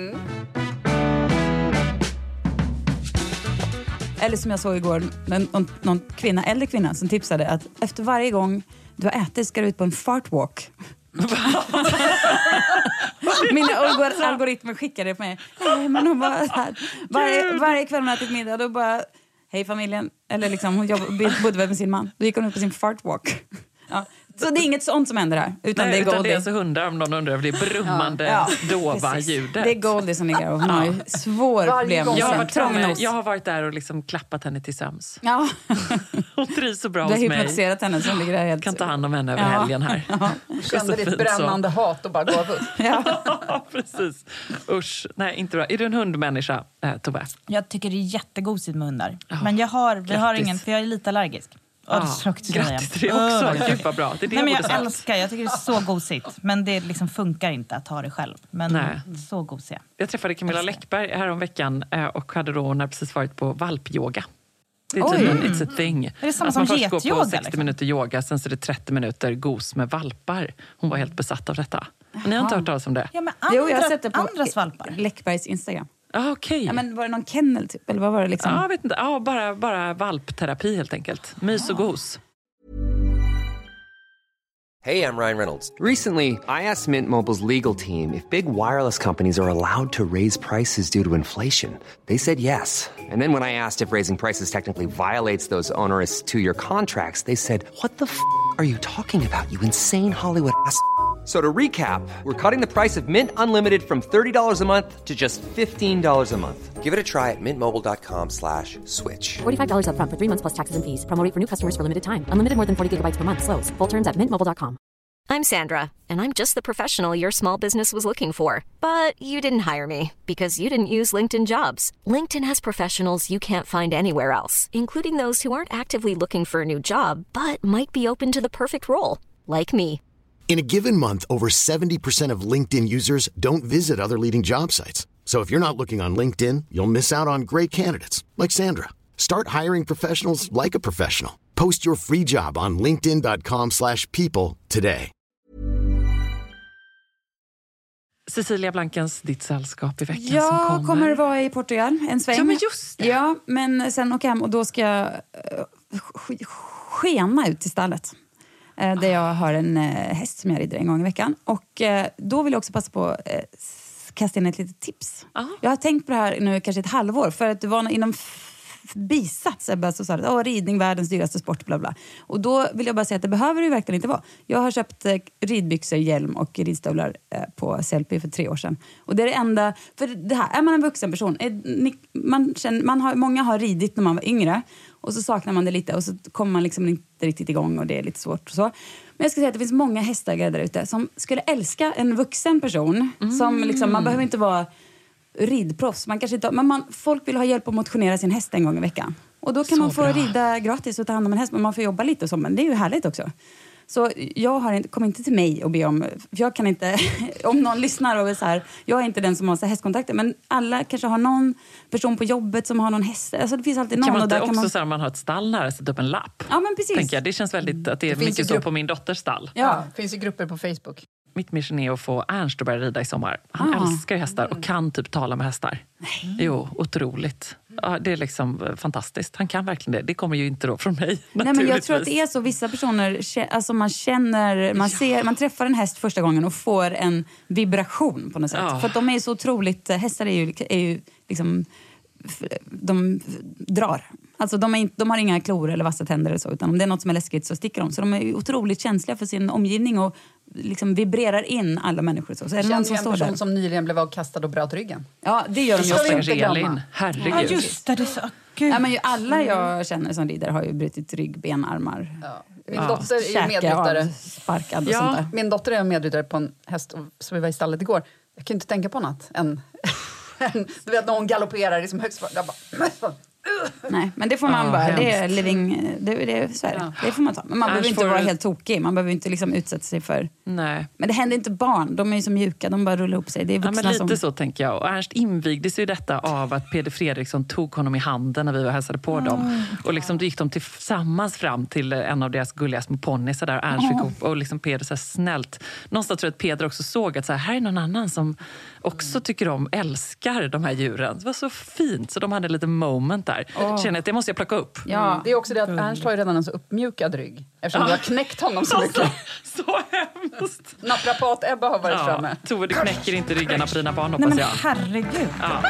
E: Eller som jag såg igår, någon äldre kvinna som tipsade att efter varje gång du har ätit ska du ut på en fartwalk. Mina algoritmer skickade det på mig. Men hon bara så här, varje kväll hon ätit middag, då bara, hej familjen. Eller liksom, hon bodde väl med sin man. Då gick hon ut på sin fartwalk. Ja. Så det är inget sånt som händer här. Utan det är Goldie.
F: Det är alltså hundar, om någon undrar. Det är brummande, dova ljudet.
E: Det är Goldie som ligger och hon har ju svår problem.
F: Jag har varit där och liksom klappat henne till söms.
E: Ja.
F: Hon trivs så bra
E: hos mig.
F: Du har hypnotiserat
E: henne som ligger där helt...
F: Kan ta hand om henne över helgen här.
G: Du kände ditt brännande hat och bara gav upp.
F: Ja, precis. Usch, nej, inte bra. Är du en hundmänniska, Tove?
H: Jag tycker det är jättegosigt med hundar. Men vi har ingen, för jag är lite allergisk.
F: Grattis till det också. Gud vad bra. Det är det
H: jag älskar, jag tycker det är så gosigt. Men det liksom funkar inte att ta det själv. Men så gosiga.
F: Jag träffade Camilla Läckberg här om veckan och hade då precis varit på valpyoga. Det är tydligen it's a thing.
H: Är det samma
F: att
H: som
F: man först går på
H: getyoga,
F: 60 minuter yoga, sen så är det 30 minuter gos med valpar. Hon var helt besatt av detta. Ni har inte hört talas om det?
H: Ja, men
E: jag har sett det på
H: andras valpar.
E: Läckbergs Instagram.
F: Okay.
E: Ja, men var det någon kennel typ? Eller vad var det liksom?
F: Ja, jag vet inte. Ja, bara valpterapi helt enkelt. Mys och gos.
A: Hey, I'm Ryan Reynolds.
B: Recently, I asked Mint Mobile's legal team if big wireless companies are allowed to raise prices due to inflation. They said yes. And then when I asked if raising prices technically violates those onerous 2-year contracts, they said, "What the f*** are you talking about, you insane Hollywood ass?" So to recap, we're cutting the price of Mint Unlimited from $30 a month to just $15 a month.
A: Give it a try at mintmobile.com/switch.
C: $45 up front for 3 months plus taxes and fees. Promo rate for new customers for limited time. Unlimited more than 40 gigabytes per month. Slows full terms at mintmobile.com.
K: I'm Sandra, and I'm just the professional your small business was looking for. But you didn't hire me because you didn't use LinkedIn Jobs. LinkedIn has professionals you can't find anywhere else, including those who aren't actively looking for a new job, but might be open to the perfect role, like me.
D: In a given month, over 70% of LinkedIn users don't visit other leading job sites. So if you're not looking on LinkedIn, you'll miss out on great candidates like Sandra. Start hiring professionals like a professional. Post your free job on linkedin.com/people today.
F: Cecilia Blankens, ditt sällskap i veckan som
E: Jag kommer vara i Portugal en sväng.
F: Ja, men just det.
E: Ja, men sen åker jag hem och då ska jag skena ut till stallet. Där jag har en häst som jag rider en gång i veckan. Och då vill jag också passa på att kasta in ett litet tips. Jag har tänkt på det här nu kanske ett halvår. För att det var inom bisats så sa det, ridning världens dyraste sport, bla bla. Och då vill jag bara säga att det behöver det ju verkligen inte vara. Jag har köpt ridbyxor, hjälm och ridstövlar på Sellpy för 3 år sedan. Och det är det enda, för det här, är man en vuxen person, många har ridit när man var yngre. Och så saknar man det lite och så kommer man liksom inte riktigt igång och det är lite svårt och så. Men jag ska säga att det finns många hästägare där ute som skulle älska en vuxen person. Som liksom, man behöver inte vara ridproffs. Man kanske inte, men folk vill ha hjälp att motionera sin häst en gång i veckan. Och då kan man få rida gratis och ta hand om en häst. Men man får jobba lite och så. Men det är ju härligt också. Så jag kom inte till mig och be om... För jag kan inte... Om någon lyssnar och är så här... Jag är inte den som har så hästkontakter. Men alla kanske har någon person på jobbet som har någon häst. Alltså det finns alltid någon.
F: Kan man inte
E: och där
F: också så här, man har ett stall nära, sätta upp en lapp?
E: Ja, men precis.
F: Tänker jag. Det känns väldigt... Att det är mycket så på min dotters stall.
G: Ja, det finns ju grupper på Facebook.
F: Mitt mission är att få Ernst att börja rida i sommar. Han älskar hästar och kan typ tala med hästar. Nej. Jo, otroligt. Ja, det är liksom fantastiskt. Han kan verkligen det. Det kommer ju inte då från mig.
E: Nej, men jag tror att det är så. Vissa personer, alltså man känner, man träffar en häst första gången och får en vibration på något sätt. För att de är så otroligt, hästar är ju liksom, de drar. Alltså de har inga klor eller vassa tänder eller så, utan om det är något som är läskigt så sticker de. Så de är otroligt känsliga för sin omgivning och liksom vibrerar in alla människor. Så är det någon som står där?
G: En person som nyligen blev avkastad och bröt ryggen.
E: Ja, det gör de ju också.
F: Herregud.
H: Ja, just det. Det är så,
E: ja, men alla jag känner som rider har ju brutit rygg, ben, armar.
G: Ja. Min dotter är medryttare.
E: Sparkad och sånt där.
G: Min dotter är medryttare på en häst som vi var i stallet igår. Jag kan inte tänka på annat än du vet när hon galopperar liksom högst. Jag bara...
E: Nej, men det får man bara. Det är living, det är så här. Det får man ta. Men man behöver inte vara helt tokig. Man behöver inte liksom utsätta sig för...
F: Nej.
E: Men det händer inte barn. De är ju så mjuka. De bara rullar upp sig. Det är vuxna
F: men lite så tänker jag. Och Ernst invigdes ju detta av att Peder Fredriksson tog honom i handen när vi var hälsade på dem. Och liksom då gick de tillsammans fram till en av deras gulliga små ponnysar där. Ernst fick upp och liksom Peder så här snällt. Någonstans tror jag att Peder också såg att så här är någon annan som också tycker älskar de här djuren. Det var så fint. Så de hade lite moment där. Känner att det måste jag plocka upp.
G: Ja. Det är också det att Ernst har ju redan en så uppmjukad rygg. Eftersom du har knäckt honom så mycket.
F: Så hemskt.
G: Naprapat Ebba har varit framme.
F: Tove, du knäcker inte ryggarna på dina barn, hoppas jag.
H: Nej, men herregud.
F: Ja.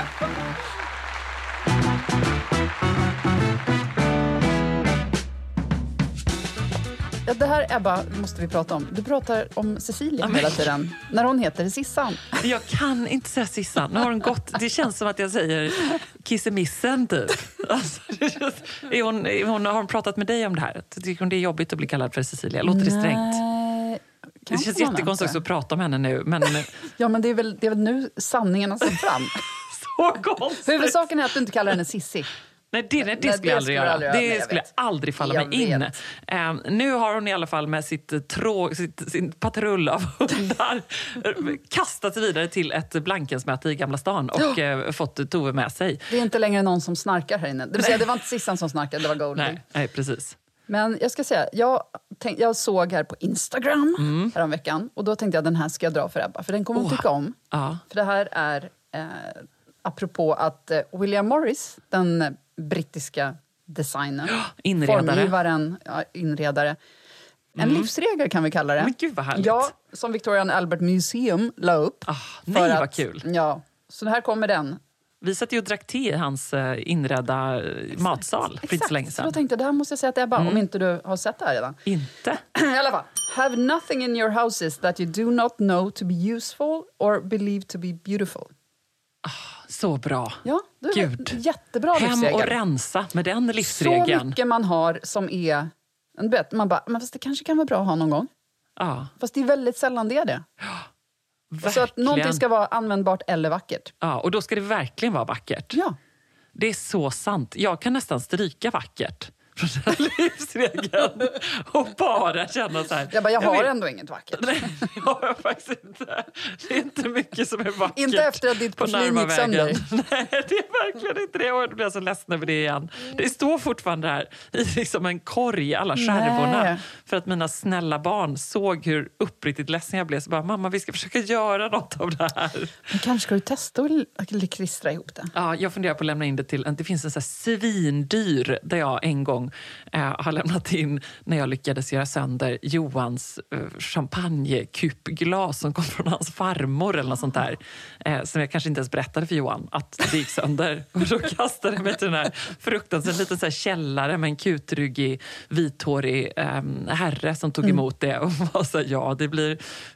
G: Ja, det här, Ebba, måste vi prata om. Du pratar om Cecilia hela tiden. När hon heter Sissan.
F: Jag kan inte säga Sissan. Nu har hon gått. Det känns som att jag säger kissemissen typ. Alltså, har hon pratat med dig om det här? Tycker hon det är jobbigt att bli kallad för Cecilia? Låter det strängt? Det känns jättekonstigt också att prata om henne nu. Men...
G: Ja, men det är väl nu sanningen har sett fram.
F: Så konstigt.
G: Huvudsaken är att du inte kallar henne Sissi.
F: Nej, det skulle jag aldrig göra. Det skulle aldrig falla mig in. Nu har hon i alla fall med sin patrull av hundar kastat sig vidare till ett blankensmöte i Gamla stan och fått Tove med sig.
G: Det är inte längre någon som snarkar här inne. Det vill säga, det var inte Sissan som snarkade, det var Goldie.
F: Nej, precis.
G: Men jag ska säga, jag såg här på Instagram häromveckan och då tänkte jag den här ska jag dra för Ebba. För den kommer hon tycka om. För det här är apropå att William Morris, den brittiska designern, formgivaren, inredare. En livsregel kan vi kalla det.
F: Men gud vad härligt.
G: Ja, som Victoria and Albert Museum la upp.
F: Nej, vad kul.
G: Ja, så här kommer den.
F: Vi satt ju och drack te i hans inredda matsal för inte så länge sedan.
G: Så då tänkte jag, det här måste jag säga till Ebba, om inte du har sett det här redan.
F: Inte.
G: I alla fall. Have nothing in your houses that you do not know to be useful or believe to be beautiful.
F: Så bra.
G: Ja, det är jättebra
F: Hem
G: livsregel.
F: och rensa med den livsregeln.
G: Så mycket man har som är... Man bara, men fast det kanske kan vara bra att ha någon gång.
F: Ja.
G: Fast det är väldigt sällan det är det.
F: Verkligen.
G: Så att någonting ska vara användbart eller vackert.
F: Ja, och då ska det verkligen vara vackert.
G: Ja.
F: Det är så sant. Jag kan nästan stryka vackert från den här livsregeln och bara känna så här.
G: Jag har ändå inget vackert.
F: Nej, jag har faktiskt inte. Det är inte mycket som är vackert.
G: Inte efter att ditt porslin gick sönder.
F: Nej, det är verkligen inte det. Jag blir så ledsen över det igen. Det står fortfarande här i liksom en korg, alla skärvorna. För att mina snälla barn såg hur uppriktigt ledsen jag blev. Så bara, mamma, vi ska försöka göra något av det här.
G: Men kanske ska du testa att klistra ihop det?
F: Ja, jag funderar på att lämna in det till... Det finns en så här svindyr där jag en gång har lämnat in när jag lyckades göra sönder Johans champagnekupglas som kom från hans farmor eller något sånt där. Som jag kanske inte ens berättade för Johan att det gick sönder. Och då kastade jag mig till den här fruktansvärt liten så här källare med en kutryggig, vithårig herre som tog emot det och var så här, ja, det blir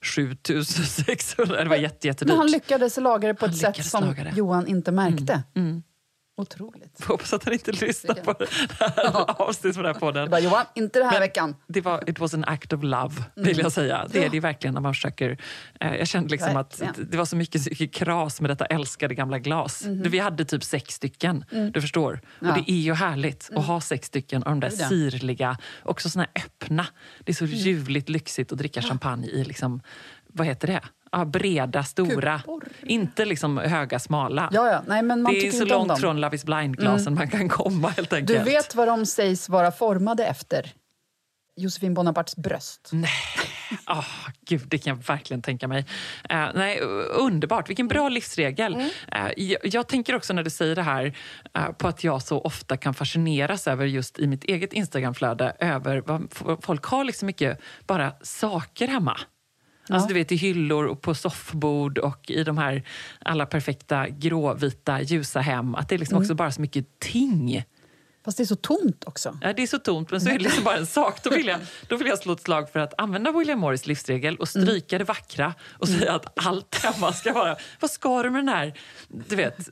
F: 7600. Det var jättedyrt.
G: Men han lyckades laga det på ett sätt som Johan inte märkte. Otroligt.
F: Jag hoppas att han inte lyssnar på det här avsnittet på den här podden.
G: Bara, Johan, inte den här veckan.
F: It was an act of love, vill jag säga. Det är det verkligen när man försöker... jag kände liksom att det var så mycket kras med detta älskade gamla glas. Vi hade typ 6 stycken, du förstår. Och det är ju härligt att ha 6 stycken av de där sirliga, också såna här öppna. Det är så ljuvligt lyxigt att dricka champagne i liksom, vad heter det? Ja, breda, stora. Inte liksom höga, smala.
G: Nej, men man
F: det är så långt från Love is blind-glasen man kan komma helt enkelt.
G: Du vet vad de sägs vara formade efter? Josefin Bonapartes bröst.
F: Nej, gud, det kan jag verkligen tänka mig. Nej, underbart, vilken bra livsregel. Jag tänker också när du säger det här på att jag så ofta kan fascineras över just i mitt eget Instagramflöde över vad folk har liksom mycket bara saker hemma. Alltså du vet, i hyllor och på soffbord och i de här alla perfekta gråvita ljusa hem. Att det är liksom också bara så mycket ting.
G: Fast det är så tomt också.
F: Ja, det är så tomt, men så är det liksom bara en sak. Då vill jag slå ett slag för att använda William Morris livsregel och stryka det vackra och säga att allt hemma ska vara... Vad ska du med den här, du vet,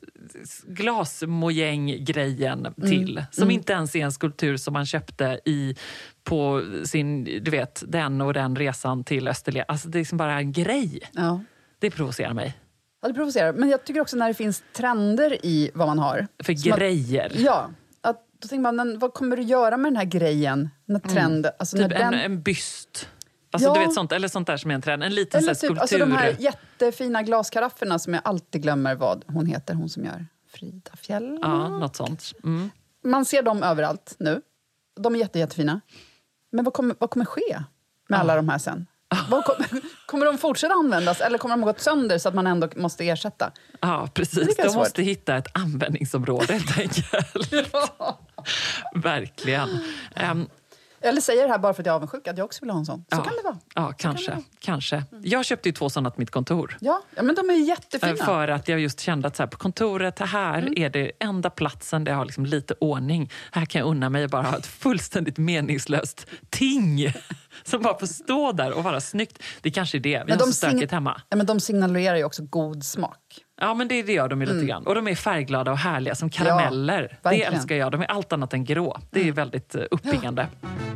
F: glasmojäng-grejen till? Som inte ens är en skulptur som man köpte på sin, du vet, den och den resan till Österlen. Alltså det är liksom bara en grej.
G: Ja.
F: Det provocerar mig.
G: Ja, det provocerar. Men jag tycker också när det finns trender i vad man har.
F: För grejer.
G: Då tänker man, vad kommer du göra med den här grejen? När trend, alltså
F: typ
G: när
F: en byst. Alltså du vet sånt, eller sånt där som är en trend. En liten så här skulptur.
G: Alltså de här jättefina glaskarafferna som jag alltid glömmer vad hon heter. Hon som gör Frida Fjell.
F: Ja, något sånt.
G: Man ser dem överallt nu. De är jättefina. Men vad kommer ske med alla de här sen? Kommer de fortsätta användas eller kommer de gått sönder så att man ändå måste ersätta?
F: Ja, precis. De måste hitta ett användningsområde helt enkelt. Verkligen.
G: Eller säger det här bara för att jag är avundsjuk att jag också vill ha en sån. Så kan det vara.
F: Ja, kanske. Jag köpte ju 2 sådana till mitt kontor.
G: Ja, men de är jättefina.
F: För att jag just kände att så här, på kontoret här är det enda platsen där jag har liksom lite ordning. Här kan jag unna mig bara ha ett fullständigt meningslöst ting som bara får stå där och vara snyggt. Det kanske är det. Vi har så stökigt hemma.
G: Ja, men de signalerar ju också god smak.
F: Ja, men det gör de ju lite grann. Och de är färgglada och härliga som karameller.
G: Ja,
F: det älskar jag. De är allt annat än grå. Det är väldigt uppiggande.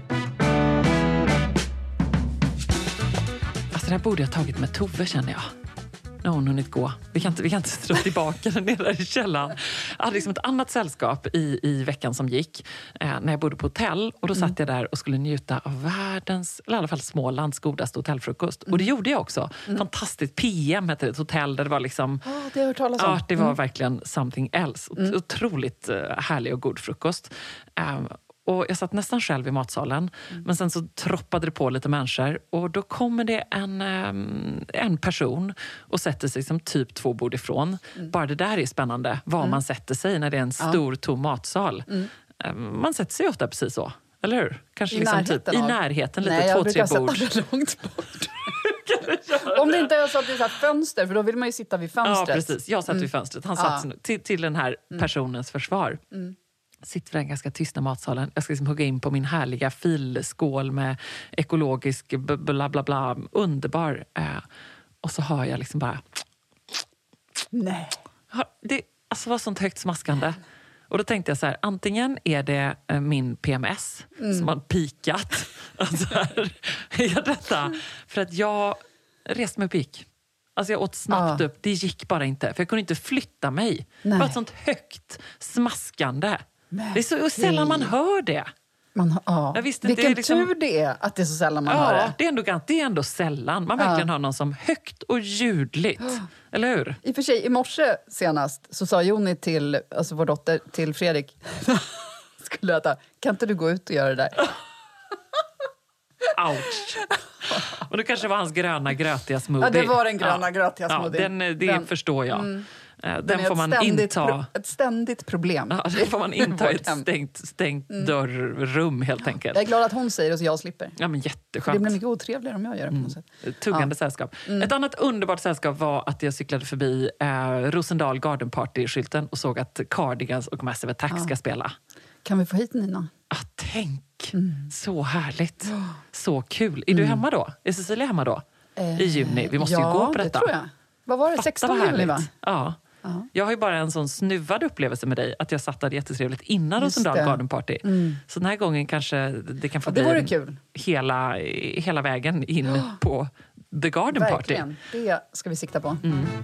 F: Alltså det här borde jag tagit med Tove, känner jag. Nu har hon hunnit gå. Vi kan inte dra tillbaka den nere i källaren. Jag hade liksom ett annat sällskap i veckan som gick. När jag bodde på hotell. Och då satt jag där och skulle njuta av världens, eller i alla fall Smålands godaste hotellfrukost. Och det gjorde jag också. Fantastiskt. PM hette det, ett hotell där det var liksom...
G: det har jag hört talas om.
F: Ja, det var verkligen something else. Otroligt härlig och god frukost. Och jag satt nästan själv i matsalen. Men sen så troppade det på lite människor. Och då kommer det en person och sätter sig som typ 2 bord ifrån. Bara det där är spännande. Var man sätter sig när det är en stor tom matsal. Man sätter sig ofta precis så. Eller hur? Kanske
G: I
F: liksom
G: närheten
F: typ, i närheten lite, 2-3 bord.
G: Jag brukar sätta det långt bort. Om det inte är så att det är så här fönster, för då vill man ju sitta vid fönstret.
F: Ja, precis. Jag satt vid fönstret. Han satt till den här personens försvar. Sitter i den ganska tysta matsalen. Jag ska liksom hugga in på min härliga filskål med ekologisk bla bla bla. Underbar. Och så hör jag liksom bara...
G: Nej.
F: Det var sånt högt smaskande. Och då tänkte jag så här, antingen är det min PMS som har pikat. Alltså är detta. För att jag reste mig och gick. Alltså jag åt snabbt upp. Det gick bara inte. För jag kunde inte flytta mig. Det var ett sånt högt smaskande. Det är så sällan man hör det.
G: Vilken tur det är att det är så sällan man hör det.
F: Det är ändå sällan. Man verkligen hör någon som högt och ljudligt. Eller hur?
G: I och för sig, i morse senast så sa Joni till vår dotter, till Fredrik, skulle äta, kan inte du gå ut och göra det där?
F: Ouch. Och det kanske var hans gröna grötiga smoothie.
G: Ja, det var den gröna grötiga smoothie.
F: Den förstår jag. Den får man inta...
G: Ett ständigt problem.
F: Ja, det får man inta i ett stängt dörrrum helt enkelt.
G: Jag är glad att hon säger det så jag slipper.
F: Ja, men jätteskönt.
G: För det blir mycket otrevligare om jag gör det på något sätt.
F: Tuggande sällskap. Ett annat underbart sällskap var att jag cyklade förbi Rosendal Garden Party-skylten och såg att Cardigans och Massive Attack ska spela.
G: Kan vi få hit Nina?
F: Tänk. Så härligt. Så kul. Är du hemma då? Är Cecilia hemma då? I juni. Vi måste ju gå på detta.
G: Ja, det tror jag. Vad var det? 16 juni, va?
F: Ja. Jag har ju bara en sån snuvad upplevelse med dig att jag satt där jättetrevligt innan Rosendal Garden Party. Så den här gången kanske det kan få bli
G: kul.
F: Hela vägen in på The Garden Party.
G: Verkligen. Det ska vi sikta på.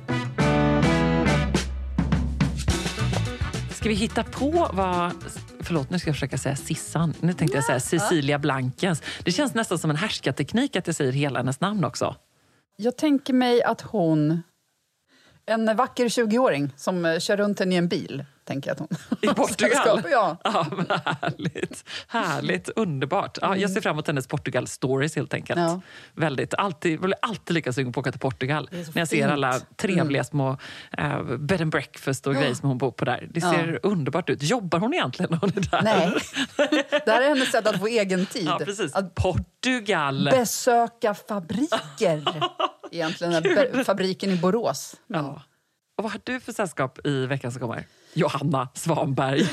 F: Ska vi hitta på vad... Förlåt, nu ska jag försöka säga Sissan. Nu tänkte jag säga Cecilia Blankens. Det känns nästan som en härskarteknik att jag säger hela hennes namn också. Jag
G: tänker mig att hon... En vacker 20-åring som kör runt henne i en bil, tänker jag att hon...
F: I Portugal?
G: Ja.
F: Men härligt, underbart. Ja, jag ser fram emot hennes Portugal-stories helt enkelt. Ja. Jag blir alltid lika sugen på att åka till Portugal. När jag ser alla trevliga små bed and breakfast och grejer som hon bor på där. Det ser underbart ut. Jobbar hon egentligen när hon är där?
G: Nej, det här är hennes sätt att få egen tid.
F: Ja, precis. Att Portugal.
G: Besöka fabriker. Egentligen fabriken i Borås.
F: Ja. Och vad har du för sällskap i veckan som kommer? Johanna Svanberg.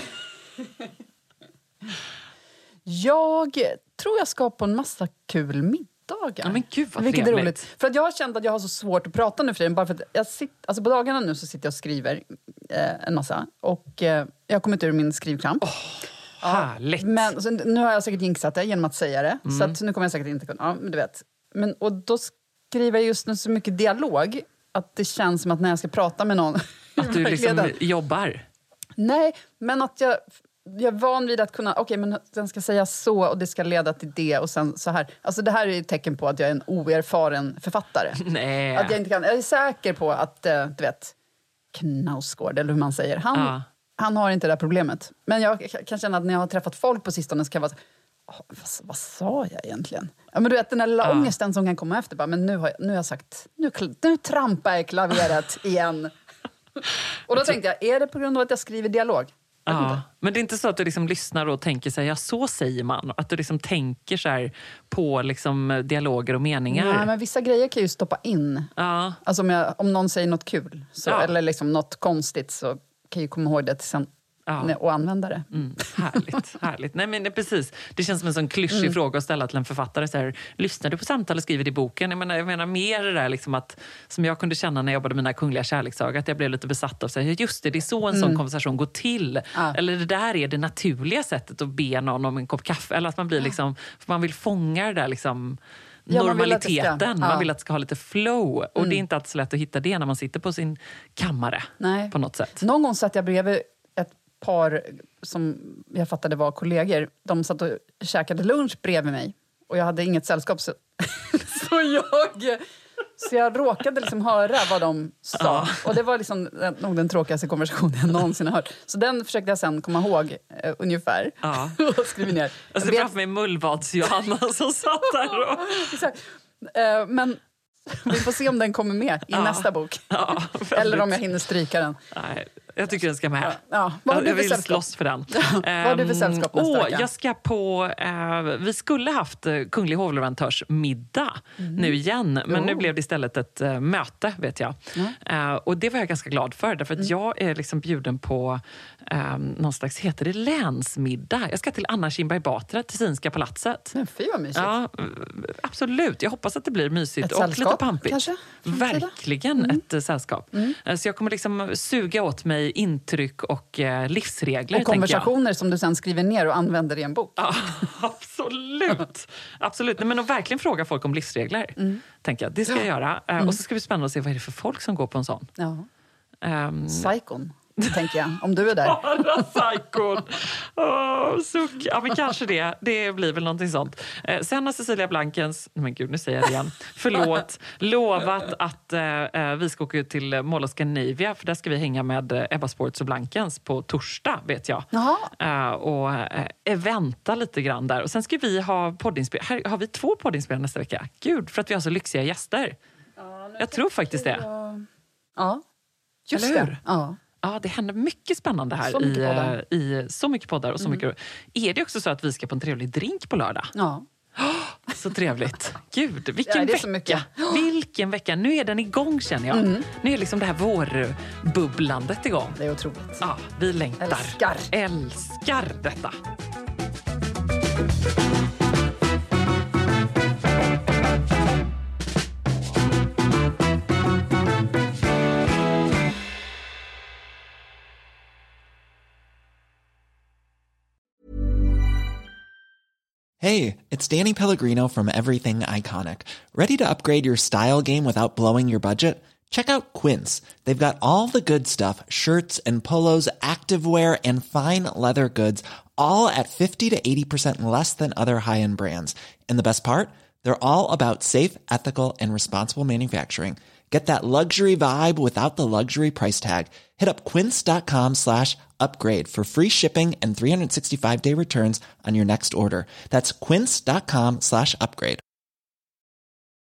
G: Jag tror jag ska på en massa kul middagar.
F: Ja, men gud vad
G: vilket
F: trevligt.
G: Är roligt. För att jag har känt att jag har så svårt att prata nu för tiden. Bara för att på dagarna nu så sitter jag och skriver en massa. Och jag har kommit ur min skrivkramp.
F: Härligt.
G: Men så, nu har jag säkert jinxat det genom att säga det. Så att, nu kommer jag säkert inte kunna. Ja, men du vet. Och då skriver jag just nu så mycket dialog att det känns som att när jag ska prata med någon...
F: Att du liksom jobbar?
G: Nej, men att jag är van vid att kunna... Okej, men den ska säga så och det ska leda till det och sen så här. Alltså det här är ett tecken på att jag är en oerfaren författare.
F: Nej.
G: Att jag inte kan... Jag är säker på att, du vet, Knausgård, eller hur man säger. Han har inte det där problemet. Men jag kan känna att när jag har träffat folk på sistone så kan jag vara vad sa jag egentligen? Ja, men du vet, den där lilla ångesten som kan komma efter. Bara, men nu har jag sagt, nu trampar jag i klaveret igen. Och då tänkte jag, är det på grund av att jag skriver dialog?
F: Ja, men det är inte så att du liksom lyssnar och tänker så här, ja, så säger man. Att du liksom tänker så här på liksom dialoger och meningar.
G: Nej, men vissa grejer kan ju stoppa in. Ja. Alltså om någon säger något kul eller liksom något konstigt, så kan jag ju komma ihåg det sen. Och använda det.
F: Härligt. Nej, men precis. Det känns som en sån klyschig fråga att ställa till en författare. Så här, lyssnar du på samtal och skriver det i boken? Jag menar mer det där liksom att, som jag kunde känna när jag jobbade med mina kungliga kärlekssaga, att jag blev lite besatt av så här, just det är så en sån konversation går till. Eller det där är det naturliga sättet att be någon om en kopp kaffe. Eller att man blir liksom, för man vill fånga det där liksom normaliteten. Man vill att det ska ha lite flow. Och det är inte alltid så lätt att hitta det när man sitter på sin kammare. På något sätt.
G: Någon gång satt jag bredvid ett par som jag fattade var kollegor. De satt och käkade lunch bredvid mig. Och jag hade inget sällskap. Så jag råkade liksom höra vad de sa. Och det var liksom nog den tråkigaste konversationen jag någonsin har hört. Så den försökte jag sen komma ihåg ungefär. Och skriva ner.
F: Jag ser framför mig Mullvads-Johanna som satt där.
G: Exakt. Men vi får se om den kommer med i nästa bok. Eller om jag hinner stryka den.
F: Nej, jag tycker den ska med.
G: Jag
F: vill slåss för den.
G: Vad har du för sällskap nästa vecka?
F: Jag ska på... vi skulle haft Kunglig hovleverantörs middag nu igen. Men nu blev det istället ett möte, vet jag. Och det var jag ganska glad för. Därför att jag är liksom bjuden på någon slags, heter det länsmiddag. Jag ska till Anna Kinberg Batra, Tessinska palatset.
G: Men fy vad mysigt.
F: Ja, absolut. Jag hoppas att det blir mysigt.
G: Ett
F: och
G: sällskap,
F: lite pampigt.
G: Kanske?
F: Verkligen ett sällskap. Så jag kommer liksom suga åt mig intryck och livsregler.
G: Och konversationer som du sen skriver ner och använder i en bok.
F: Ja, absolut. Nej, men att verkligen fråga folk om livsregler, tänker jag. Det ska jag göra. Och så ska vi spännande att se vad är det för folk som går på en sån.
G: Psykon, tänker jag. Om du är där.
F: Bara Psykon. Suck. Ja, men kanske det. Det blir väl någonting sånt. Sen har Cecilia Blankens, men gud, nu säger jag det igen. Förlåt. Lovat att vi ska åka ut till Mall of Scandinavia, för där ska vi hänga med Ebba Sports och Blankens på torsdag, vet jag. Och eventa lite grann där. Och sen ska vi ha poddinspel. Här har vi 2 poddinspel nästa vecka. Gud, för att vi har så lyxiga gäster. Jag tror faktiskt det.
G: Ja.
F: Just det. Ja, det händer mycket spännande här i så mycket poddar och så mycket. Är det också så att vi ska på en trevlig drink på lördag?
G: Ja.
F: Så trevligt. Gud, vilken vecka. Vilken vecka. Nu är den igång, känner jag. Nu är liksom det här vårbubblandet igång.
G: Det är otroligt.
F: Ja, vi längtar. Älskar detta.
M: Hey, it's Danny Pellegrino from Everything Iconic. Ready to upgrade your style game without blowing your budget? Check out Quince. They've got all the good stuff, shirts and polos, activewear and fine leather goods, all at 50 to 80% less than other high-end brands. And the best part? They're all about safe, ethical and responsible manufacturing. Get that luxury vibe without the luxury price tag. Hit up quince.com/upgrade for free shipping and 365-day returns on your next order. That's quince.com/upgrade.